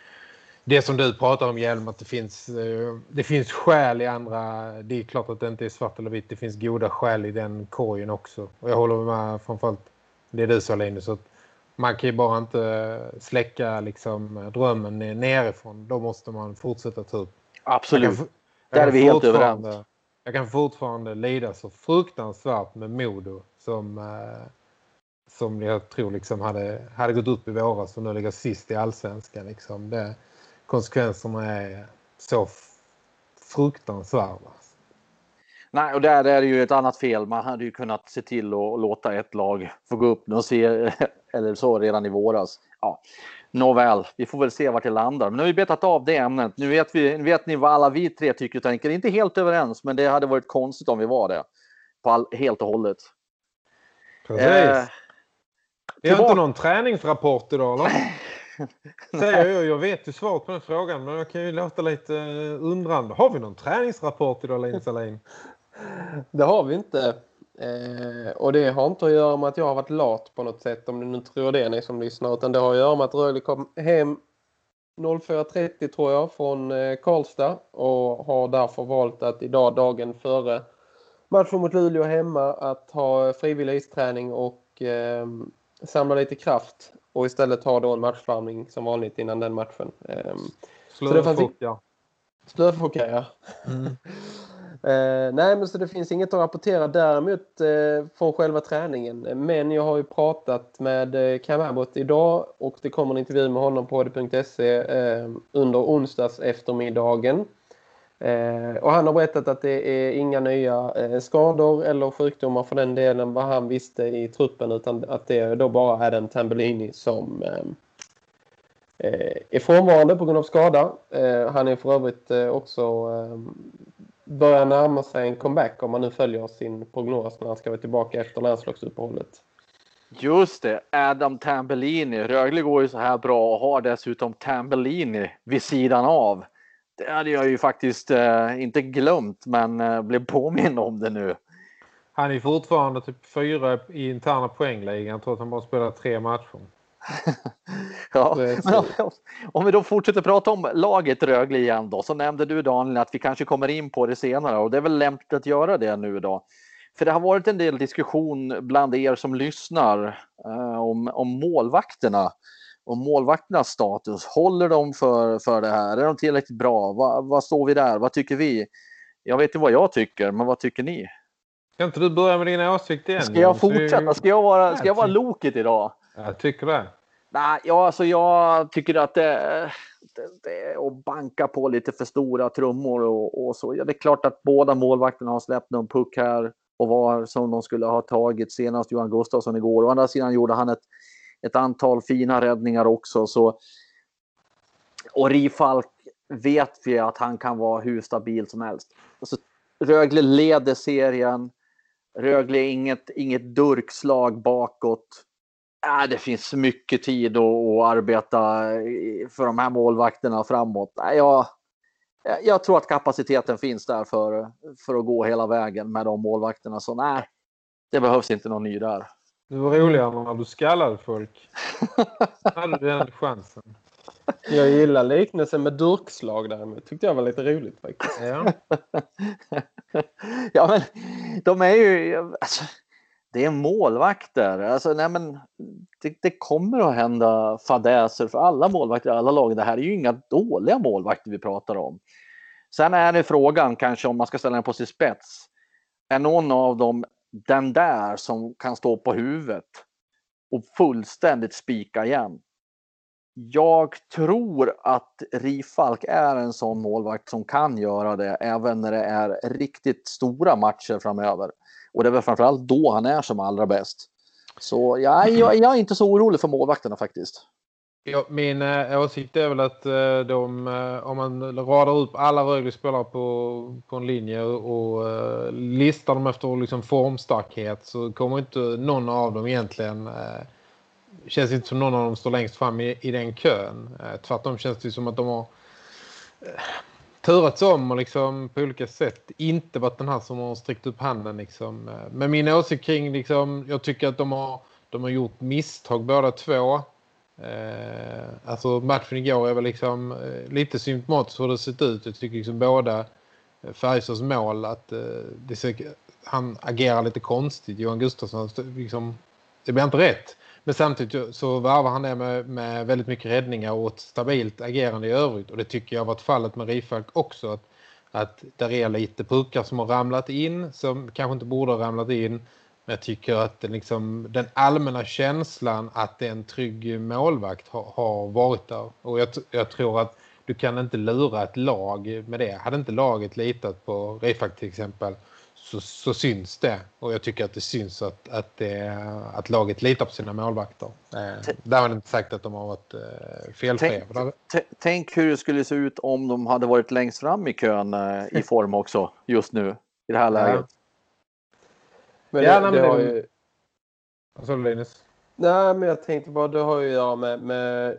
det som du pratar om, Hjelm, att det finns, eh, det finns skäl i andra, det är klart att det inte är svart eller vitt, det finns goda skäl i den korgen också. Och jag håller med framförallt det du sa, Linus, att man kan ju bara inte släcka liksom, drömmen nerifrån, då måste man fortsätta ta upp. Absolut, kan, där är vi helt överens. Jag kan fortfarande lida så fruktansvärt med Modo som, eh, som jag tror liksom hade, hade gått upp i våras och nu ligger sist i allsvenskan. Liksom. Det, konsekvenserna är så fruktansvärda. Nej, och där är det ju ett annat fel. Man hade ju kunnat se till att låta ett lag få gå upp och se, eller så redan i våras. Ja. Nåväl, vi får väl se vart det landar. Men nu har vi betat av det ämnet. Nu vet, vi, vet ni vad alla vi tre tycker och tänker. Inte helt överens, men det hade varit konstigt om vi var det. På all, helt och hållet. Precis. Eh, vi har inte någon träningsrapport idag, eller? Säger jag, jag vet ju svaret på den frågan, men jag kan ju låta lite undrande. Har vi någon träningsrapport idag, Linus Alin? Det har vi inte. Eh, och det har inte att göra med att jag har varit lat på något sätt, om ni nu tror det, ni som lyssnar, utan det har att göra med att Rögle kom hem fyra trettio tror jag från eh, Karlstad och har därför valt att idag, dagen före matchen mot Luleå hemma, att ha frivillig isträning och eh, samla lite kraft och istället ha då en matchframning som vanligt innan den matchen. Eh, Slöfoka. Slöfoka, ja. Mm. Eh, nej, men så det finns inget att rapportera däremot eh, från själva träningen. Men jag har ju pratat med eh, Cam Abbott idag och det kommer en intervju med honom på h d punkt se eh, under onsdags eftermiddagen. Eh, och han har berättat att det är inga nya eh, skador eller sjukdomar för den delen vad han visste i truppen, utan att det då bara är den Tambellini som eh, är frånvarande på grund av skada. Eh, han är för övrigt eh, också eh, börjar närma sig en comeback om man nu följer sin prognos när han ska vara tillbaka efter landslagsuppehållet. Just det, Adam Tambellini. Rögle går ju så här bra och har dessutom Tambellini vid sidan av. Det hade jag ju faktiskt eh, inte glömt, men eh, blev påminn om det nu. Han är fortfarande typ fyra i interna poängligan. Jag tror att han bara spelar tre matcher. Ja, men om, om vi då fortsätter prata om laget Rögle igen då, så nämnde du, Daniel, att vi kanske kommer in på det senare, och det är väl lämpligt att göra det nu då. För det har varit en del diskussion bland er som lyssnar eh, om, om målvakterna och målvakternas status. Håller de för, för det här? Är de tillräckligt bra? Va, vad står vi där? Vad tycker vi? Jag vet inte vad jag tycker, men vad tycker ni? Ska inte du börja med dina åsikter igen? Ska jag fortsätta? Ska jag vara, ska jag vara loket idag? Jag tycker det. Nej, ja, alltså jag tycker att det, det, det är att banka på lite för stora trummor och, och så. Ja, det är klart att båda målvakterna har släppt någon puck här och var som de skulle ha tagit senast Johan Gustafsson igår. Å andra sidan gjorde han ett, ett antal fina räddningar också. Så, och Rifalk vet vi att han kan vara hur stabil som helst. Alltså, Rögle leder serien. Rögle är inget, inget durkslag bakåt. Äh, det finns mycket tid att, att arbeta för de här målvakterna framåt. Äh, jag, jag tror att kapaciteten finns där för, för att gå hela vägen med de målvakterna. Så nej, det behövs inte någon ny där. Det var roligare när du skallade folk. Hade du den chansen? Jag gillar liknelsen med durkslag där, men tyckte jag var lite roligt faktiskt. Ja, ja men de är ju... Alltså, det är målvakter. Alltså, nej, men det, det kommer att hända fadäser för alla målvakter i alla lag. Det här är ju inga dåliga målvakter vi pratar om. Sen är det frågan kanske om man ska ställa den på sin spets. Är någon av dem den där som kan stå på huvudet och fullständigt spika igen? Jag tror att Rifalk är en sån målvakt som kan göra det även när det är riktigt stora matcher framöver. Och det är väl framförallt då han är som allra bäst. Så jag, jag, jag är inte så orolig för målvakterna faktiskt. Ja, min äh, åsikt är väl att äh, de, äh, om man radar upp alla Rögle-spelare på, på en linje och äh, listar dem efter liksom, formstarkhet, så kommer inte någon av dem egentligen... Äh, känns inte som någon av dem står längst fram i, i den kön. Äh, tvärtom känns det som att de har... Äh, turats om och liksom på olika sätt inte varit den här som har sträckt upp handen liksom. Men min åsikt kring liksom, jag tycker att de har, de har gjort misstag båda två. Eh, alltså matchen igår är väl liksom eh, lite symptomatiskt hur det sett ut. Jag tycker liksom båda Färjestads mål att eh, det ser, han agerar lite konstigt. Johan Gustafsson liksom, det blir inte rätt. Men samtidigt så varvar han det med, med väldigt mycket räddningar och ett stabilt agerande i övrigt. Och det tycker jag har varit fallet med Rifalk också. Att, att där är lite puckar som har ramlat in som kanske inte borde ha ramlat in. Men jag tycker att den, liksom, den allmänna känslan att det är en trygg målvakt har, har varit där. Och jag, jag tror att du kan inte lura ett lag med det. Hade inte laget litat på Rifalk till exempel, Så, så syns det. Och jag tycker att det syns att, att, det, att laget litar på sina målvakter. Eh, där har det inte sagt att de har varit eh, felfria. Tänk, t- tänk hur det skulle se ut om de hade varit längst fram i kön eh, i form också just nu. I det här läget. Ja. Men ja, det, det, det har har ju... ju... Vad sa du, Linus? Nej, men jag tänkte bara, det har ju att göra med, med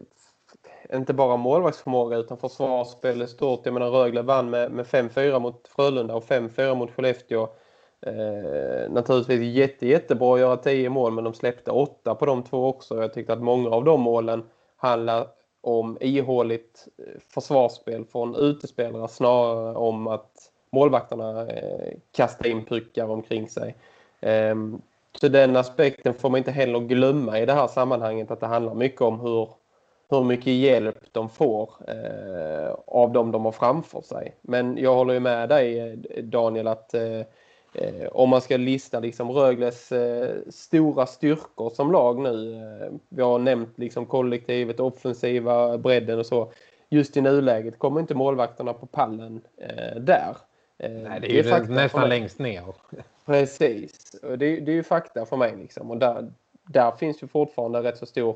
inte bara målvaktsförmåga utan försvarsspel i stort. Jag menar, Rögle vann med, med fem fyra mot Frölunda och fem fyra mot Skellefteå. Eh, naturligtvis jätte, jättebra att göra tio mål, men de släppte åtta på de två också. Jag tyckte att många av de målen handlar om ihåligt försvarsspel från utespelare snarare om att målvakterna eh, kastar in puckar omkring sig. Eh, så den aspekten får man inte heller glömma i det här sammanhanget, att det handlar mycket om hur hur mycket hjälp de får eh, av dem de har framför sig. Men jag håller ju med dig, Daniel, att eh, om man ska lista liksom Rögles eh, stora styrkor som lag nu, eh, vi har nämnt liksom kollektivet, offensiva, bredden och så. Just i nuläget kommer inte målvakterna på pallen eh, där. Eh, Nej, det är ju det är nästan längst ner. Precis, och det, det är ju fakta för mig liksom. Och där, där finns ju fortfarande rätt så stor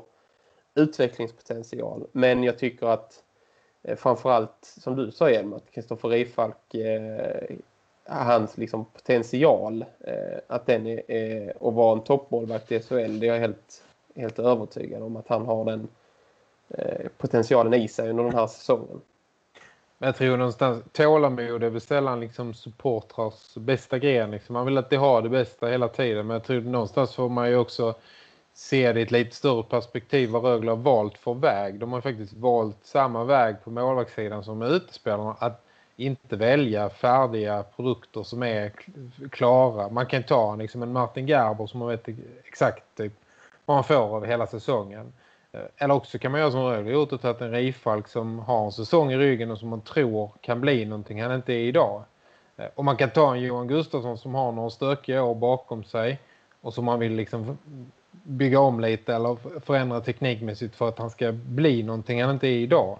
utvecklingspotential. Men jag tycker att eh, framförallt, som du sa igen, att Kristoffer Rifalk eh, hans liksom potential eh, att den är, är att vara en toppmålvakt i S H L, det är jag helt, helt övertygad om att han har den eh, potentialen i sig under den här säsongen. Men jag tror någonstans tålamod är beställaren liksom supportrars bästa gren. Liksom. Man vill att det har det bästa hela tiden, men jag tror någonstans får man ju också se det i ett lite större perspektiv vad Rögle har valt för väg. De har faktiskt valt samma väg på målvaktssidan som med utespelarna, att inte välja färdiga produkter som är klara. Man kan ta liksom en Martin Gerber som man vet exakt typ vad man får av hela säsongen. Eller också kan man göra som Rögle gjort och ta en Rifalk som har en säsong i ryggen och som man tror kan bli någonting han inte är idag. Och man kan ta en Johan Gustafsson som har några stökiga år bakom sig och som man vill liksom bygga om lite eller förändra teknikmässigt för att han ska bli någonting han inte är idag.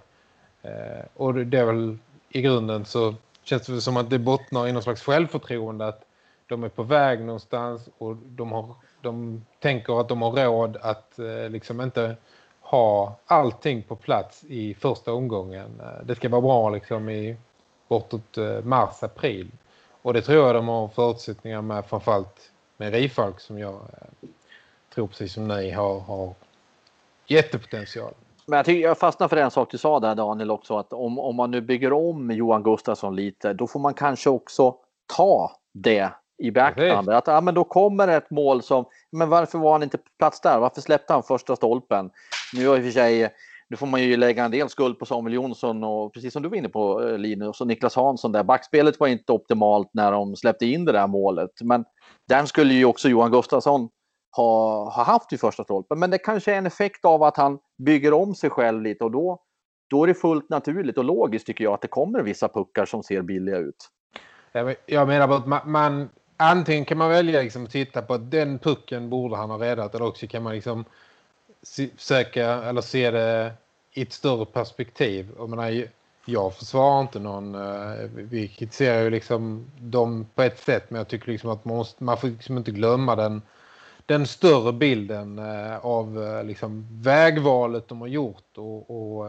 Och det är väl i grunden så känns det som att det bottnar i någon slags självförtroende att de är på väg någonstans och de, har, de tänker att de har råd att eh, liksom inte ha allting på plats i första omgången. Det ska vara bra liksom i bortåt eh, mars, april. Och det tror jag de har förutsättningar med, framförallt med Rifalk som jag eh, tror precis som ni har, har jättepotential. Men jag, tycker, jag fastnar för en sak du sa där, Daniel, också, att om, om man nu bygger om Johan Gustafsson lite, då får man kanske också ta det i beaktande. Att ja, men då kommer ett mål som, men varför var han inte på plats där? Varför släppte han första stolpen? Nu har i och för sig, nu får man ju lägga en del skuld på Samuel Jonsson och precis som du var inne på, Linus, och Niklas Hansson där. Backspelet var inte optimalt när de släppte in det där målet, men den skulle ju också Johan Gustafsson ha, ha haft i första stolpen. Men det kanske är en effekt av att han bygger om sig själv lite, och då, då är det fullt naturligt och logiskt tycker jag att det kommer vissa puckar som ser billiga ut. Jag menar bara att man, man antingen kan man välja liksom att titta på att den pucken borde han ha räddat, eller också kan man liksom söka eller se det i ett större perspektiv. Och man jag försvarar inte någon, vi kritiserar ju liksom dem på ett sätt, men jag tycker liksom att man, måste, man får liksom inte glömma den, den större bilden av liksom vägvalet de har gjort och, och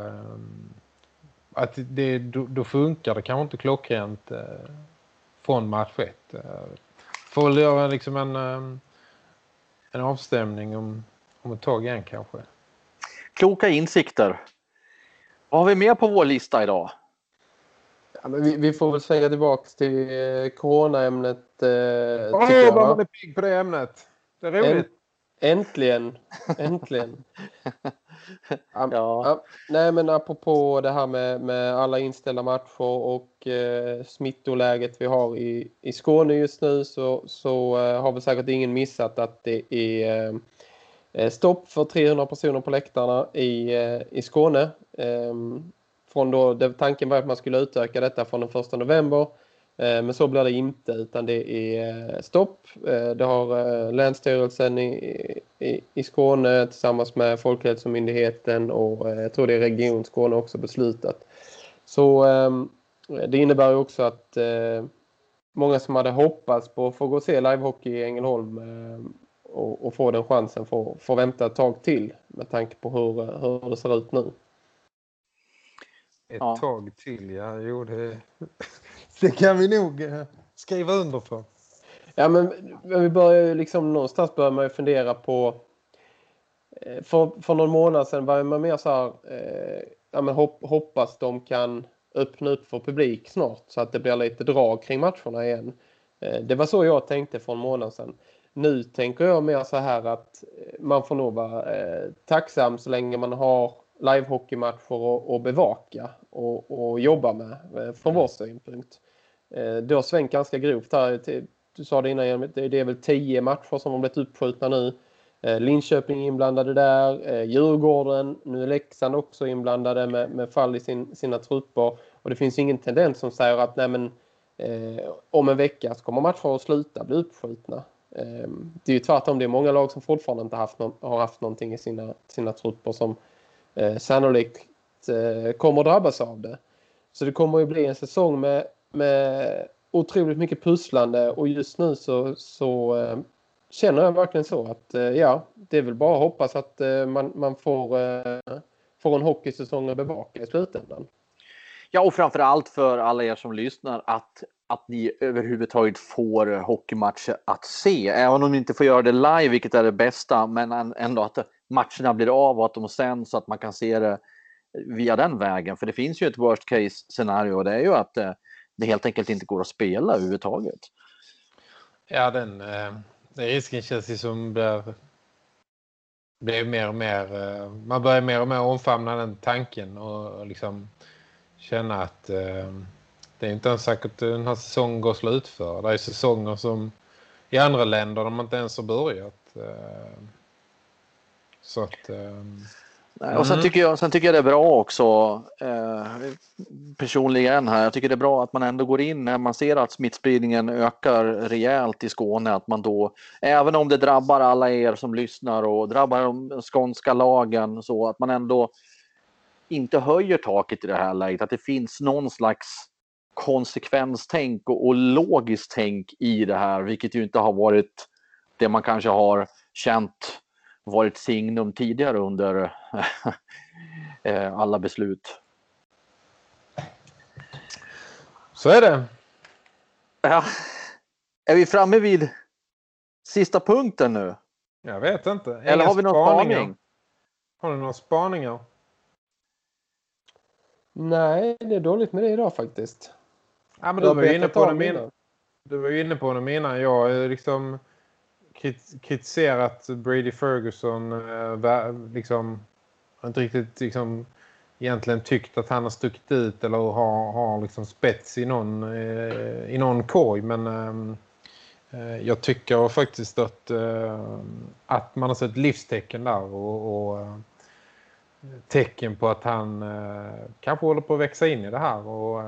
att det, då, då funkar det kanske inte klockrent från match ett. Får väl göra liksom en, en avstämning om, om ett tag igen kanske. Kloka insikter. Vad har vi mer på vår lista idag? Ja, men vi, vi får väl svänga tillbaka till eh, coronaämnet. Eh, Åh, oh, vad man är pigg på det ämnet. Det är roligt. Äntligen. Äntligen. ja. Ja. Nej, men apropå det här med, med alla inställda matcher och eh, smittoläget vi har i, i Skåne just nu, så, så eh, har vi säkert ingen missat att det är eh, stopp för trehundra personer på läktarna i, eh, i Skåne. Eh, från då, det, tanken var att man skulle utöka detta från den första november. Men så blir det inte, utan det är stopp. Det har Länsstyrelsen i, i, i Skåne tillsammans med Folkhälsomyndigheten och jag tror det är Region Skåne också beslutat. Så det innebär ju också att många som hade hoppats på att få gå och se livehockey i Ängelholm och, och få den chansen får, får vänta ett tag till med tanke på hur, hur det ser ut nu. Ett ja. tag till, ja. Jo, det, det kan vi nog skriva under för. Ja, men vi börjar ju liksom någonstans börjar man ju fundera på för, för någon månad sedan var man mer så här eh, ja, men hopp, hoppas de kan öppna upp för publik snart så att det blir lite drag kring matcherna igen. Eh, det var så jag tänkte för en månad sedan. Nu tänker jag mer så här att man får nog vara eh, tacksam så länge man har livehockeymatcher och, och bevaka och, och jobba med eh, från vår synpunkt. Eh, det har svängt ganska grovt här. Du sa det innan, det, det är väl tio matcher som har blivit uppskjutna nu. Eh, Linköping är inblandade där, eh, Djurgården, nu är Leksand också inblandade med, med fall i sin, sina trupper. Och det finns ingen tendens som säger att nej, men, eh, om en vecka så kommer matcher att sluta bli uppskjutna. Eh, det är ju tvärtom, det är många lag som fortfarande inte haft någon, har haft någonting i sina, sina trupper som Eh, sannolikt eh, kommer drabbas av det. Så det kommer ju bli en säsong med, med otroligt mycket pusslande och just nu så, så eh, känner jag verkligen så att eh, ja, det är väl bara att hoppas att eh, man, man får, eh, får en hockeysäsong att bevaka i slutändan. Ja, och framförallt för alla er som lyssnar att, att ni överhuvudtaget får hockeymatcher att se. Även om ni inte får göra det live, vilket är det bästa, men ändå att matcherna blir av och att de sen så att man kan se det via den vägen. För det finns ju ett worst case scenario och det är ju att det, det helt enkelt inte går att spela överhuvudtaget. Ja, den, den risken känns ju som blir, blir mer och mer, man börjar mer och mer omfamna den tanken och liksom känna att det är inte ens säkert att den här säsongen går slut för. Det är säsonger som i andra länder där man inte ens har börjat. Så att, um... Nej, och sen tycker, jag, sen tycker jag det är bra också eh, personligen här. Jag tycker det är bra att man ändå går in när man ser att smittspridningen ökar rejält i Skåne. Att man då, även om det drabbar alla er som lyssnar och drabbar de skånska lagen, så att man ändå inte höjer taket i det här läget. Att det finns någon slags konsekvenstänk och, och logiskt tänk i det här, vilket ju inte har varit det man kanske har känt varit signum tidigare under alla beslut. Så är det. Ja. Är vi framme vid sista punkten nu? Jag vet inte. Inga Eller har vi någon spaningar? spaning? Har du några spaningar? Nej, det är dåligt med det idag faktiskt. Ja, men du var, inne på det innan. du var inne på det innan. Jag har liksom kritiserat Brady Ferguson. Liksom, inte riktigt liksom, egentligen tyckt att han har stuckit ut eller har, har liksom spets i någon, i någon korg. Men eh, jag tycker faktiskt att, eh, att man har sett livstecken där och, och tecken på att han eh, kanske håller på att växa in i det här och,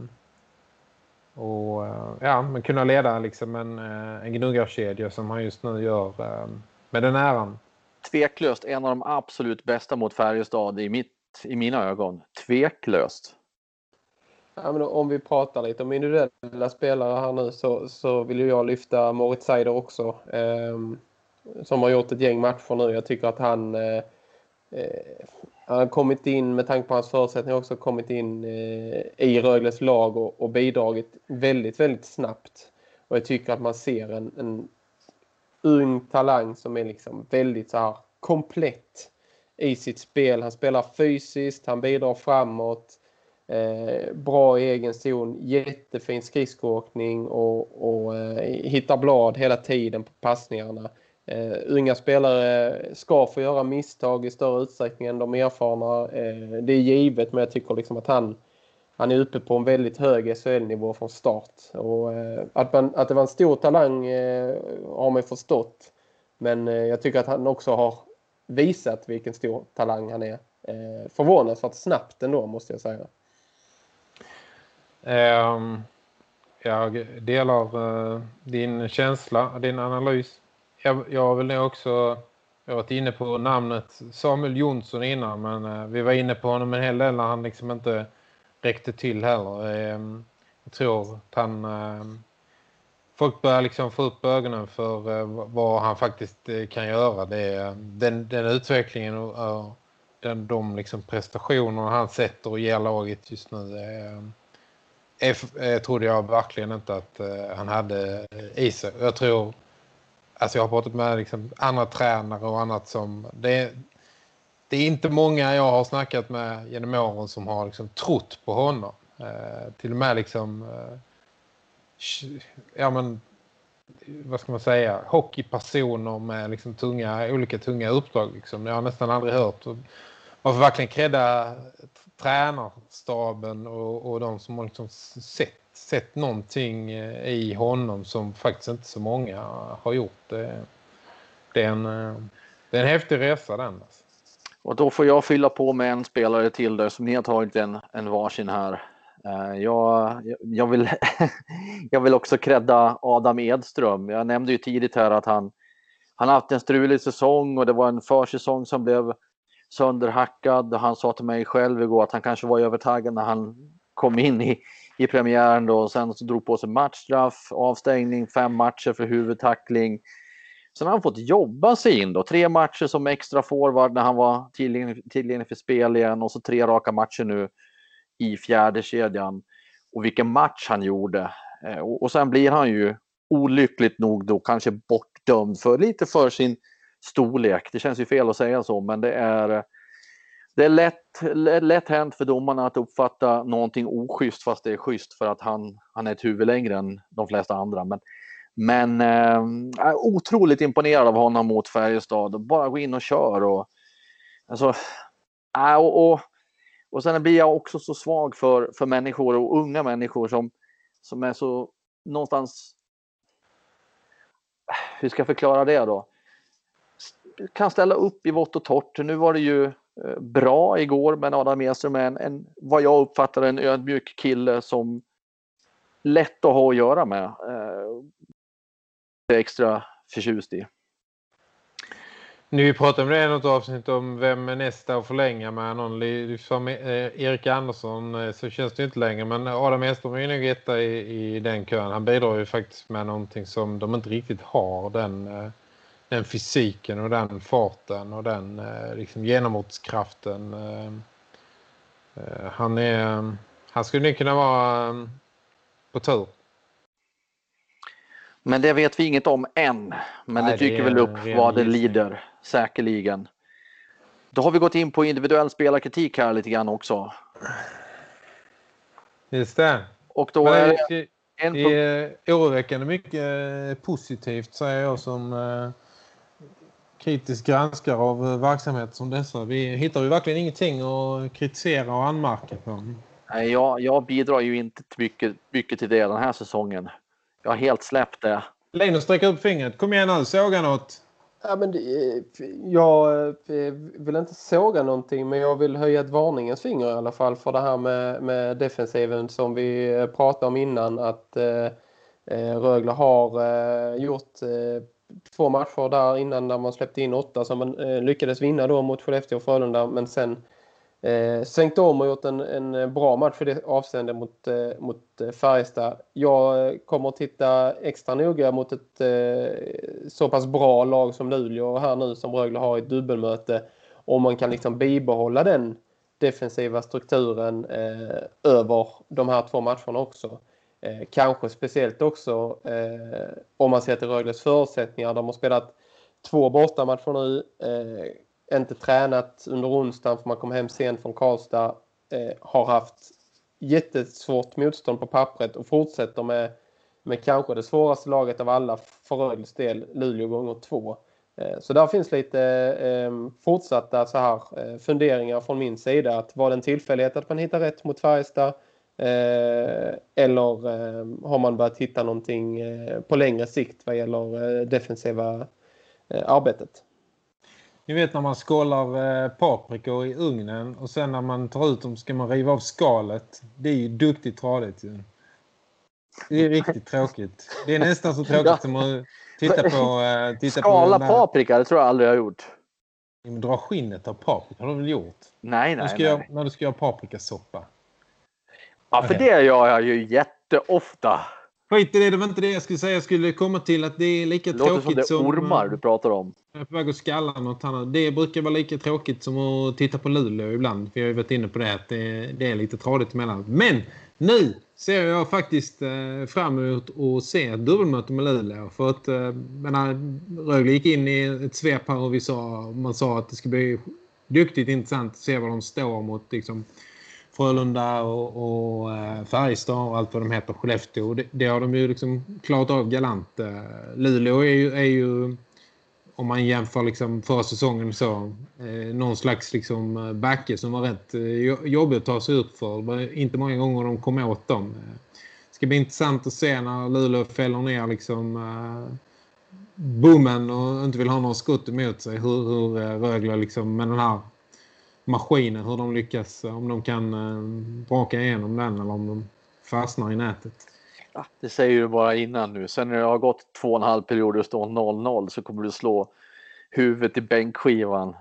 och ja, men kunna leda liksom en, en gnuggarkedja som han just nu gör eh, med den äran. Tveklöst en av de absolut bästa mot Färjestad i, mitt, i mina ögon. Tveklöst. Ja, men om vi pratar lite om individuella spelare här nu så, så vill jag lyfta Moritz Seider också. Eh, som har gjort ett gäng matcher nu. Jag tycker att han eh, han har kommit in, med tanke på hans förutsättningar, också kommit in eh, i Rögles lag och, och bidragit väldigt, väldigt snabbt. Och jag tycker att man ser en, en ung talang som är liksom väldigt så här komplett i sitt spel. Han spelar fysiskt, han bidrar framåt, eh, bra i egen zon, jättefin skridskoåkning och, och eh, hittar blad hela tiden på passningarna. Uh, unga spelare ska få göra misstag i större utsträckning än de erfarna. Uh, det är givet, men jag tycker liksom att han, han är uppe på en väldigt hög S H L-nivå från start. Och, uh, att, man, att det var en stor talang uh, har man förstått. Men uh, jag tycker att han också har visat vilken stor talang han är. Uh, förvånansvärt snabbt ändå, måste jag säga. Um, jag delar uh, din känsla, din analys. Jag, jag har väl också jag har varit inne på namnet Samuel Jonsson innan, men eh, vi var inne på honom en hel del när han liksom inte räckte till heller. Eh, jag tror att han eh, folk börjar liksom få upp ögonen för eh, vad han faktiskt eh, kan göra. Det är, den, den utvecklingen och, och den, de liksom prestationerna han sätter och ger laget just nu eh, är, är, trodde jag verkligen inte att eh, han hade i sig. Jag tror Alltså jag har pratat med liksom andra tränare och annat som... Det är, det är inte många jag har snackat med genom åren som har liksom trott på honom. Eh, till och med liksom... Eh, ja men... Vad ska man säga? Hockeypersoner med liksom tunga, olika tunga uppdrag. Liksom. Jag har nästan aldrig hört. Och man får verkligen credda tränarstaben och, och de som har liksom sett. sett någonting i honom som faktiskt inte så många har gjort. Det, det, är, en, det är en häftig resa den. Och då får jag fylla på med en spelare till där som ni har tagit en, en varsin här. Jag, jag, vill, jag vill också credda Adam Edström. Jag nämnde ju tidigt här att han, han har haft en strulig säsong och det var en försäsong som blev sönderhackad. Han sa till mig själv igår att han kanske var övertaggad när han kom in i i premiären då, och sen så drog på sig matchstraff, avstängning, fem matcher för huvudtackling. Sen har han fått jobba sig in då, tre matcher som extra forward när han var tillgänglig, tillgänglig för spel igen, och så tre raka matcher nu i fjärde kedjan. Och vilken match han gjorde. Och, och sen blir han ju olyckligt nog då kanske bortdömd för lite för sin storlek. Det känns ju fel att säga så, men det är Det är lätt, lätt hänt för domarna att uppfatta någonting oschysst fast det är schysst för att han, han är ett huvud längre än de flesta andra. Men, men äh, otroligt imponerad av honom mot Färjestad. Bara gå in och kör. Och, alltså, äh, och, och, och sen blir jag också så svag för, för människor och unga människor som, som är så någonstans... Hur ska jag förklara det då? Kan ställa upp i vått och torrt. Nu var det ju bra igår, men Adam Edström är en, en, vad jag uppfattar, en ödmjuk kille som lätt att ha att göra med. Eh, det är extra förtjust i. Nu pratar om det i något avsnitt om vem är nästa att förlänga med någon som Erik Andersson, så känns det inte längre. Men Adam Edström är nog etta i, i den kön. Han bidrar ju faktiskt med någonting som de inte riktigt har. Den, den fysiken och den farten och den liksom genombrottskraften. Han, är, han skulle nog kunna vara på tur. Men det vet vi inget om än. Men Nej, det dyker det väl upp vad det lider, säkerligen. Då har vi gått in på individuell spelarkritik här lite grann också. Just det. Och då är det, det, en det är oroväckande mycket positivt, säger jag som eh, kritisk granskare av verksamhet som dessa. Vi hittar ju verkligen ingenting att kritisera och anmärka på. Nej, jag, jag bidrar ju inte mycket, mycket till det den här säsongen. Jag har helt släppt det. Linus sträcker upp fingret. Kom igen nu, såga något. Ja, men det, jag vill inte såga någonting, men jag vill höja ett varningens finger i alla fall för det här med, med defensiven som vi pratade om innan. Att eh, Rögle har eh, gjort eh, två matcher där innan där man släppte in åtta som man eh, lyckades vinna då mot Skellefteå och Frölunda, men sen Eh, svängt om och gjort en, en bra match för det avseende mot, eh, mot Färjestad. Jag kommer att titta extra noga mot ett eh, så pass bra lag som Luleå här nu som Rögle har i ett dubbelmöte. Om man kan liksom bibehålla den defensiva strukturen eh, över de här två matcherna också. Eh, kanske speciellt också eh, om man ser till Rögles förutsättningar. De har spelat två bortamatcher nu. Eh, inte tränat under onsdagen för man kom hem sent från Karlstad. Eh, har haft jättesvårt motstånd på pappret och fortsätter med, med kanske det svåraste laget av alla för Rögles del, Luleå gånger två. Eh, så där finns lite eh, fortsatta så här, eh, funderingar från min sida. Att var det en tillfällighet att man hittar rätt mot Färjestad? Eh, eller eh, har man börjat hitta någonting eh, på längre sikt vad gäller eh, defensiva eh, arbetet? Ni vet när man skålar eh, paprika i ugnen och sen när man tar ut dem ska man riva av skalet. Det är ju duktigt tradigt. Ju. Det är riktigt tråkigt. Det är nästan så tråkigt ja. som att titta på... Eh, titta Skala på paprika, det tror jag aldrig jag har gjort. Men dra skinnet av paprika har du väl gjort? Nej, nej, ska nej. Jag, när du ska göra paprikasoppa. Ja, för okay. Det gör jag ju jätteofta. Skit i det, det var inte det jag skulle säga. Jag skulle komma till att det är lika det tråkigt som... Det som ormar du pratar om. Jag är på väg att skalla något annat. Det brukar vara lika tråkigt som att titta på Luleå ibland. För jag har ju varit inne på det att det, det är lite tradigt emellan. Men nu ser jag faktiskt eh, fram emot att se ett dubbelmöte med Luleå. För att eh, menar, Rögle gick in i ett svep här och vi sa, man sa att det ska bli duktigt intressant att se vad de står mot liksom, Frölunda och, och äh, Färjestad och allt vad de heter, Skellefteå. Det, det har de ju liksom klarat av galant. Äh, Luleå är ju, är ju, om man jämför liksom förra säsongen så, eh, någon slags liksom backe som var rätt eh, jobbigt att ta sig upp för. Det var inte många gånger de kom åt dem. Det ska bli intressant att se när Luleå fäller ner liksom äh, bommen och inte vill ha någon skott emot sig. Hur, hur äh, Rögle liksom med den här maskinen, hur de lyckas, om de kan eh, braka igenom den eller om de fastnar i nätet. Ja, det säger du bara innan nu. Sen när det har gått två och en halv period och står noll noll så kommer du slå huvudet i bänkskivan.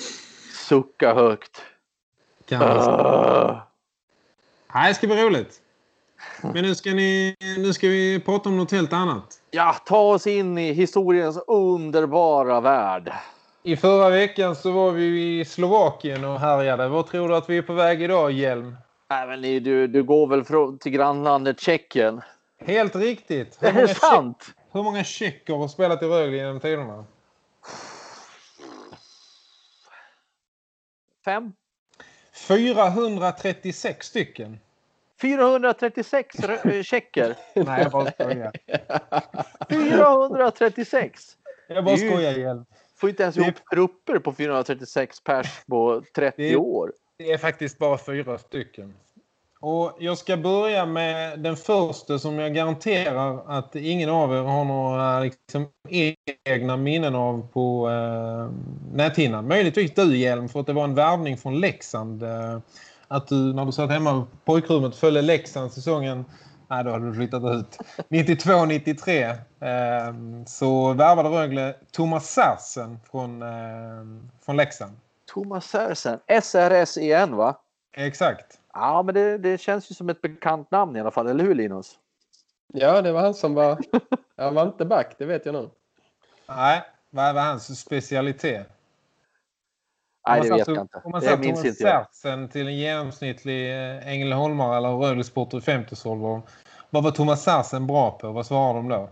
Sucka högt. Kan uh. Nej, det ska bli roligt. Men nu ska, ni, nu ska vi prata om något helt annat. Ja, ta oss in i historiens underbara värld. I förra veckan så var vi i Slovakien och härjade. Vad tror du att vi är på väg idag, Hjelm? Nej, men du, du går väl från, till grannlandet Tjeckien? Helt riktigt. Hur är det sant? Tjeck, hur många tjecker har spelat i Rögle genom tiderna? Fem? fyrahundratrettiosex stycken. fyrahundratrettiosex tjecker? Nej, jag bara skojar. fyrahundratrettiosex? Jag bara skojar, Hjelm. Får inte ens ihop trupper på fyrahundratrettiosex pers på trettio det är, år. Det är faktiskt bara fyra stycken. Och jag ska börja med den första som jag garanterar att ingen av er har några liksom, egna minnen av på eh, näthinnan. Möjligtvis du, Hjelm, för att det var en värvning från Leksand. Eh, att du, när du satt hemma på pojkrummet, följde Leksand säsongen Nej, då hade du flyttat ut. nittiotvå nittiotre eh, så värvade Rögle Thomas Särsen från, eh, från Leksand. Thomas Särsen. S R S E N, va? Exakt. Ja, men det, det känns ju som ett bekant namn i alla fall. Eller hur, Linus? Ja, det var han som var... Han var inte back, det vet jag nu. Nej, vad var hans specialitet? Nej, det vet jag inte. Om man det säger minns Thomas inte jag. Särsen till en genomsnittlig Ängelholmare eller Rögle-sporter i femtioårsåldern. Vad var Thomas Särsen bra på? Vad svarar de då?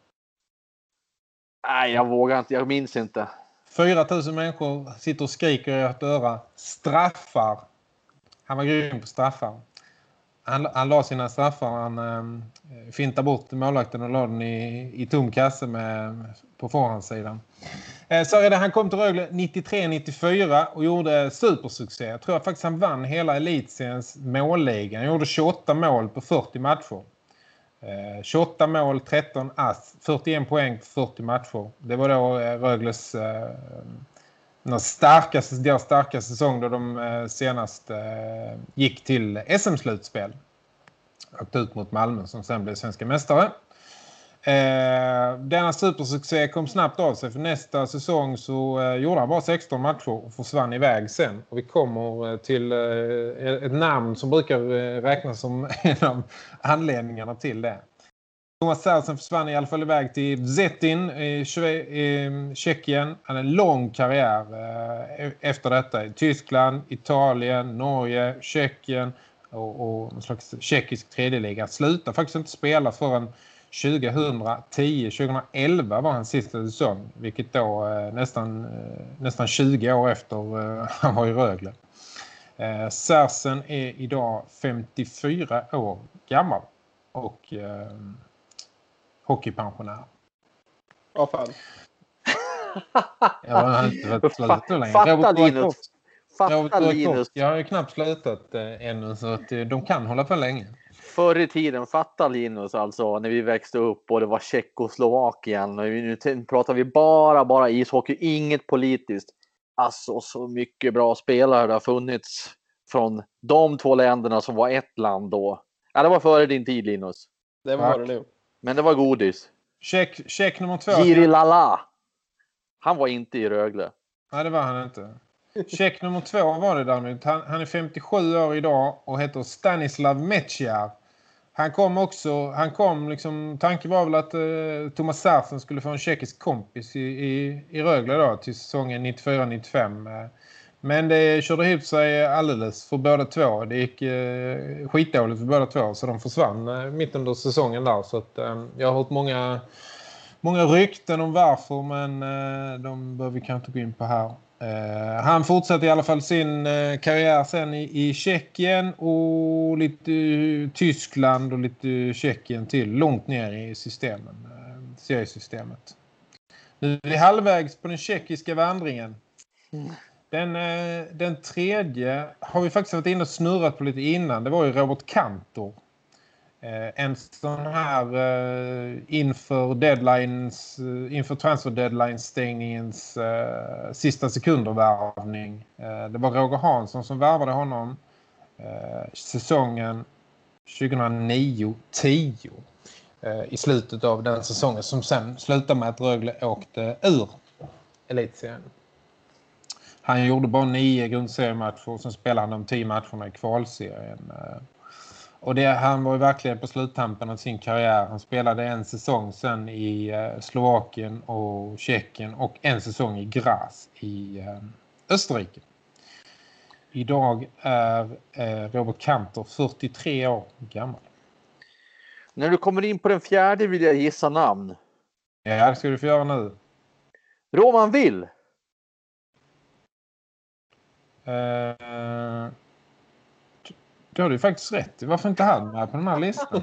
Nej, jag vågar inte. Jag minns inte. fyra tusen människor sitter och skriker i ett öra. Straffar. Han var grym på straffar. Han, han la sina straffar. Han äh, fintade bort målvakten och la den i, i tom kasse med, på förhandssidan. Eh, så är det, han kom till Rögle nittiotre nittiofyra och gjorde supersuccé. Jag tror att faktiskt han vann hela elitseriens målliga. Han gjorde tjugoåtta mål på fyrtio matcher. Eh, tjugoåtta mål, tretton ass, fyrtioen poäng på fyrtio matcher. Det var då eh, Rögles eh, den starkaste, deras starkaste säsong då de eh, senast eh, gick till S M-slutspel. Åkte ut mot Malmö som sen blev svenska mästare. Eh, denna supersuccé kom snabbt av sig, för nästa säsong så eh, gjorde han bara sexton matcher och försvann iväg sen. Och vi kommer eh, till eh, ett namn som brukar eh, räknas som en av anledningarna till det. Thomas Särsen försvann i alla fall iväg till Zetin i, i Tjeckien. Han hade en lång karriär eh, efter detta i Tyskland, Italien, Norge, Tjeckien och, och en slags tjeckisk tredjeliga. Slutade faktiskt inte spela förrän tjugohundratio tjugoelva var hans sista säsong, vilket då eh, nästan, eh, nästan tjugo år efter eh, han var i Rögle. Eh, Särsen är idag femtiofyra år gammal och eh, hockeypensionär. Ja, fan. Jag har inte varit slutat längre. Fatta Linus. Fatta Linus. Jag har ju knappt slutat eh, ännu, så att eh, de kan hålla på länge. Förr i tiden, fatta Linus, alltså när vi växte upp och det var Tjeckoslovakien, och nu pratar vi bara bara ishockey, inget politiskt. Alltså så mycket bra spelare det har funnits från de två länderna som var ett land då. Ja, det var före din tid, Linus. Det var det nu. Men det var godis. Check, check nummer två. Jiri Lala. Han var inte i Rögle. Nej, det var han inte. Check nummer två var det däremot. Han, han är femtiosju år idag och heter Stanislav Metjar. Han kom också, han kom liksom, tanken var väl att eh, Thomas Särsen skulle få en tjeckisk kompis i, i, i Rögle då till säsongen nittiofyra nittiofem. Men det körde ihop sig alldeles för båda två. Det gick eh, skitdåligt för båda två, så de försvann eh, mitt under säsongen där. Så att, eh, jag har hört många, många rykten om varför, men eh, de behöver vi kanske inte gå in på här. Uh, han fortsatte i alla fall sin uh, karriär sen i, i Tjeckien och lite uh, Tyskland och lite uh, Tjeckien till, långt ner i systemen, uh, seriesystemet. Nu är vi halvvägs på den tjeckiska vandringen. Mm. Den, uh, den tredje har vi faktiskt varit inne och snurrat på lite innan. Det var ju Robert Kantor. Uh, en sån här uh, inför deadlines uh, inför transfer deadline stängningens uh, sista sekundervärvning. Uh, det var Roger Hansson som värvade honom uh, säsongen tjugohundranio tio uh, i slutet av den säsongen, som sen slutade med att Rögle åkte ur elitserien. Han gjorde bara nio grundseriematcher och sen spelade han de tio matcherna i kvalserien. Uh, Och det, han var ju verkligen på sluttampen av sin karriär. Han spelade en säsong sen i eh, Slovakien och Tjeckien och en säsong i Graz i eh, Österrike. Idag är eh, Robert Kantor fyrtiotre år gammal. När du kommer in på den fjärde vill jag gissa namn. Ja, det ska du få göra nu. Roman Will. Eh... Du har ju faktiskt rätt. Varför inte han med på den här listan?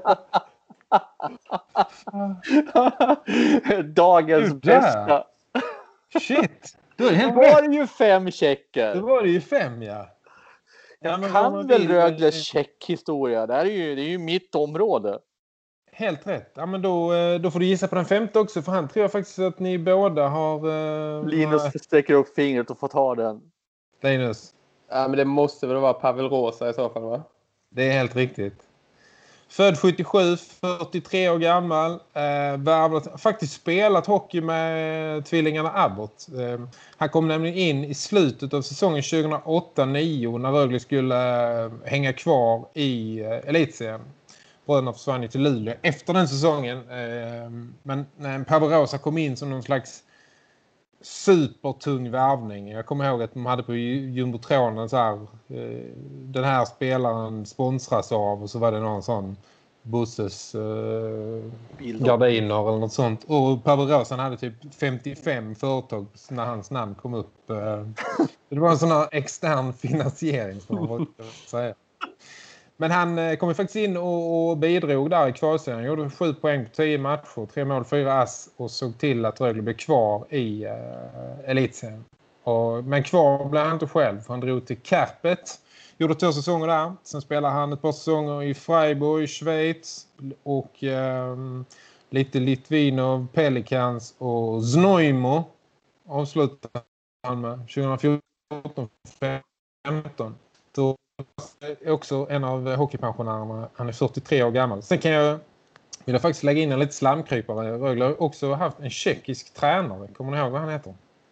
Dagens bästa. Shit. Du är helt Då var det ju fem tjecker. Då var det ju fem, ja. Jag ja, kan väl Rögles tjeckhistoria. Det här är ju, det är ju mitt område. Helt rätt. Ja, men då, då får du gissa på den femte också. För han tror jag faktiskt att ni båda har... Uh, Linus uh, sträcker upp fingret och får ta den. Linus. Ja, men det måste väl vara Pavel Rosa i så fall, va? Det är helt riktigt. Född sjuttiosju, fyrtiotre år gammal. Eh, värvat, faktiskt spelat hockey med tvillingarna Abbott. Eh, han kom nämligen in i slutet av säsongen tjugohundraåtta nio när Rögle skulle eh, hänga kvar i eh, elitserien. Bröderna försvann ju till Luleå efter den säsongen. Eh, men när Pavel Rosa kom in som någon slags supertung värvning. Jag kommer ihåg att de hade på Jumbotronen så här, eh, den här spelaren sponsras av, och så var det någon sån Busses eh, gardiner eller något sånt. Och Pavel Rosa hade typ femtiofem företag när hans namn kom upp. Eh, det var en sån här extern finansiering som man brukar säga. Men han eh, kom ju faktiskt in och, och bidrog där i kvalserien. Han gjorde sju poäng på tio matcher, tre mål, fyra ass, och såg till att Rögle blev kvar i eh, elitserien. Och, men kvar blev han inte själv. Han drog till Kärpet, gjorde två säsonger där. Sen spelade han ett par säsonger i Freiburg, Schweiz, och eh, lite Litvinov, Pelicans och Znojmo avslutade han med tjugohundrafjorton femton. Då är också en av hockeypensionärerna. Han är fyrtiotre år gammal. Sen kan jag vill jag faktiskt lägga in en lite slamkrypare. Rögle har också haft en tjeckisk tränare. Kommer ni ihåg vad han heter?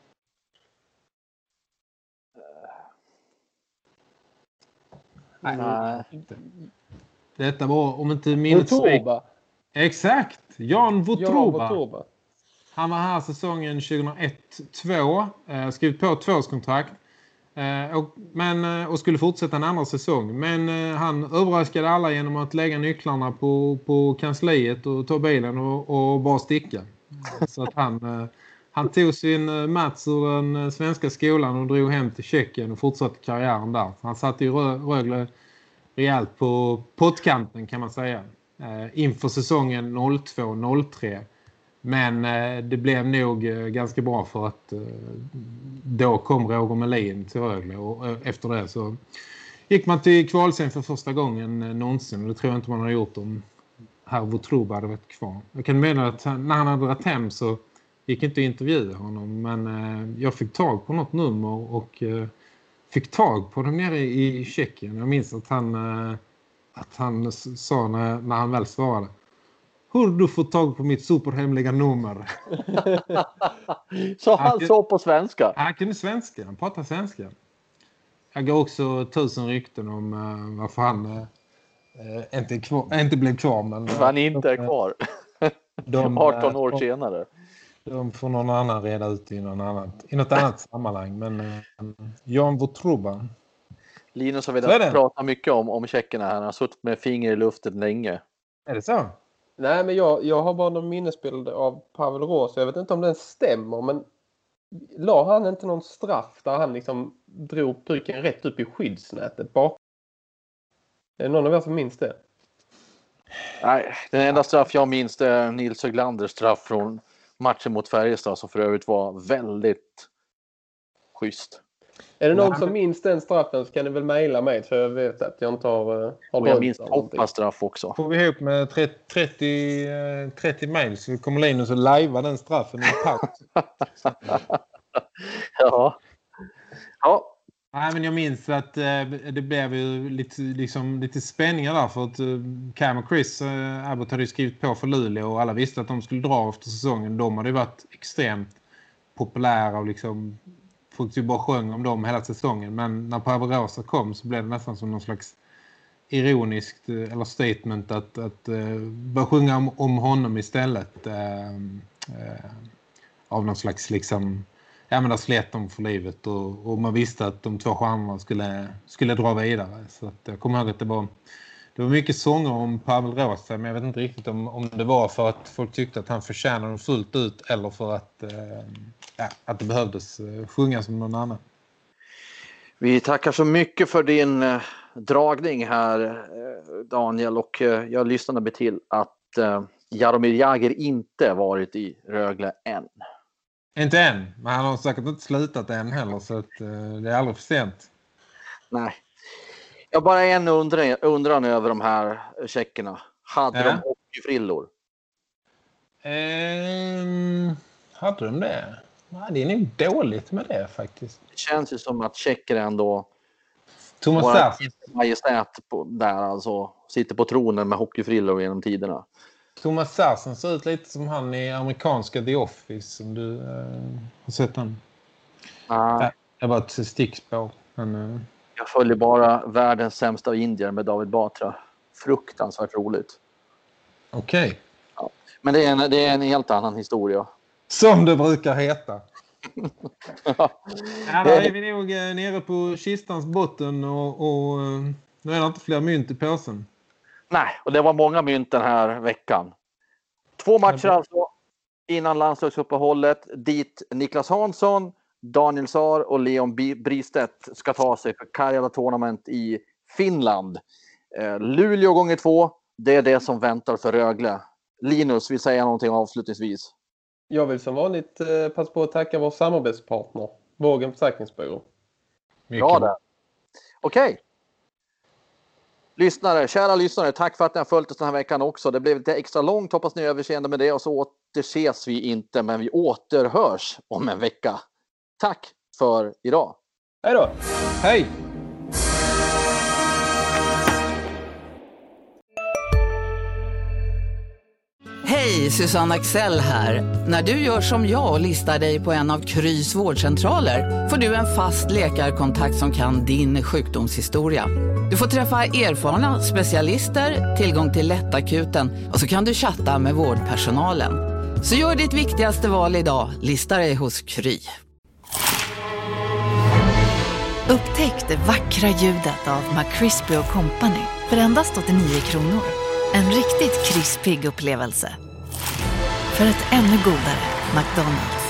Nej. Inte. Detta var, om inte minst... Votroba. Exakt. Jan Votroba. Jan Votroba. Han var här säsongen tjugohundraett två. Eh, skrivit på tvåårskontrakt. Eh, och, men, och skulle fortsätta en andra säsong. Men eh, han överraskade alla genom att lägga nycklarna på, på kansliet och ta bilen och, och bara sticka. Så att han, eh, han tog sin eh, mats ur den svenska skolan och drog hem till Tjeckien och fortsatte karriären där. Han satt i Rögle rejält på pottkanten, kan man säga. Eh, inför säsongen noll två noll tre. Men eh, det blev nog eh, ganska bra, för att eh, då kom Roger Melin till Rögle, och eh, efter det så gick man till kvalsen för första gången eh, någonsin. Och det tror jag inte man har gjort om herr Votroba hade varit kvar. Jag kan mena att han, när han hade dragit hem så gick inte att intervjua honom, men eh, jag fick tag på något nummer och eh, fick tag på dem nere i, i Tjeckien. Jag minns att han, eh, att han sa när, när han väl svarade: hur du får tag på mitt superhemliga nummer. Så han sa på svenska? Han kunde svenska, han pratar svenska. Jag går också tusen rykten om uh, varför han uh, inte, kvar, inte blev kvar. Men, uh, han inte är kvar. De, arton år uh, senare. De får någon annan reda ut i, någon annat, i något annat sammanhang. Men uh, Jan Votroba. Linus har velat prata mycket om, om tjeckerna här. Han har suttit med finger i luften länge. Är det så? Nej, men jag, jag har bara någon minnesbild av Pavel Rosa. Jag vet inte om den stämmer, men la han inte någon straff där han liksom drog pryken rätt upp i skyddsnätet bak? Är det någon av er som minns det? Nej, den enda straff jag minns är Nils Höglanders straff från matchen mot Färjestad, som för övrigt var väldigt schysst. Är det någon Nej. som minns den straffen, så kan ni väl mejla mig, för jag vet att jag inte har... har och jag minns Hoppas straff också. Får vi ihop med trettio, trettio mejl, så vi kommer Linus och lajva den straffen i paus. Ja. Ja. Nej, men jag minns att eh, det blev ju lite, liksom, lite spänningar där, för att eh, Cam och Chris eh, Abbott hade ju skrivit på för Luleå, och alla visste att de skulle dra efter säsongen. De hade ju varit extremt populära och liksom... folk ju bara sjöng om dem hela säsongen. Men när Pavel Rosa kom så blev det nästan som någon slags ironiskt eller statement att, att uh, börja sjunga om, om honom istället. Uh, uh, av någon slags liksom... Ja, men där slet de för livet. Och, och man visste att de två stjärnorna skulle, skulle dra vidare. Så att jag kommer ihåg att det var... Det var mycket sånger om Pavel Rosa, men jag vet inte riktigt om, om det var för att folk tyckte att han förtjänade dem fullt ut, eller för att, eh, ja, att det behövdes eh, sjunga som någon annan. Vi tackar så mycket för din eh, dragning här, eh, Daniel, och eh, jag lyssnade med till att eh, Jaromir Jagr inte varit i Rögle än. Inte än, men han har säkert inte slutat än heller, så att, eh, det är aldrig för sent. Nej. Jag bara en undran, undran över de här tjeckerna. Hade ja. de hockeyfrillor? Um, hade de det? Nej, det är nog dåligt med det faktiskt. Det känns ju som att tjecker ändå Thomas Sass. Majestät på, där alltså. Sitter på tronen med hockeyfrillor genom tiderna. Thomas Sassen ser ut lite som han i amerikanska The Office, som du eh, har sett han. Ah. Ja, det var ett stickspår. Men, eh. Jag följer bara världens sämsta av indier med David Batra. Fruktansvärt roligt. Okej. Okay. Ja. Men det är, en, det är en helt annan historia. Som det brukar heta. Ja, då är vi nog eh, nere på kistans botten och, och eh, nu är det inte fler mynt i påsen. Nej, och det var många mynt den här veckan. Två matcher alltså innan landslagsuppehållet dit Niklas Hansson, Daniel Saar och Leon Bristedt ska ta sig för Karjala Tournament i Finland. Eh, Luleå gånger två, det är det som väntar för Rögle. Linus, vill säga någonting avslutningsvis? Jag vill som vanligt eh, passa på att tacka vår samarbetspartner, Vågen Försäkringsbyrå. Bra där. Okej. Okay. Lyssnare, kära lyssnare, tack för att ni har följt oss den här veckan också. Det blev lite extra långt, hoppas ni är överseende med det. Och så återses vi inte, men vi återhörs om en vecka. Tack för idag. Hej då. Hej. Hej, Susanne Axel här. När du gör som jag och listar dig på en av Krys vårdcentraler får du en fast läkarkontakt som kan din sjukdomshistoria. Du får träffa erfarna specialister, tillgång till lättakuten och så kan du chatta med vårdpersonalen. Så gör ditt viktigaste val idag, lista dig hos Kry. Upptäck det vackra ljudet av McCrispy Company för endast åttionio kronor. En riktigt krispig upplevelse. För ett ännu godare McDonald's.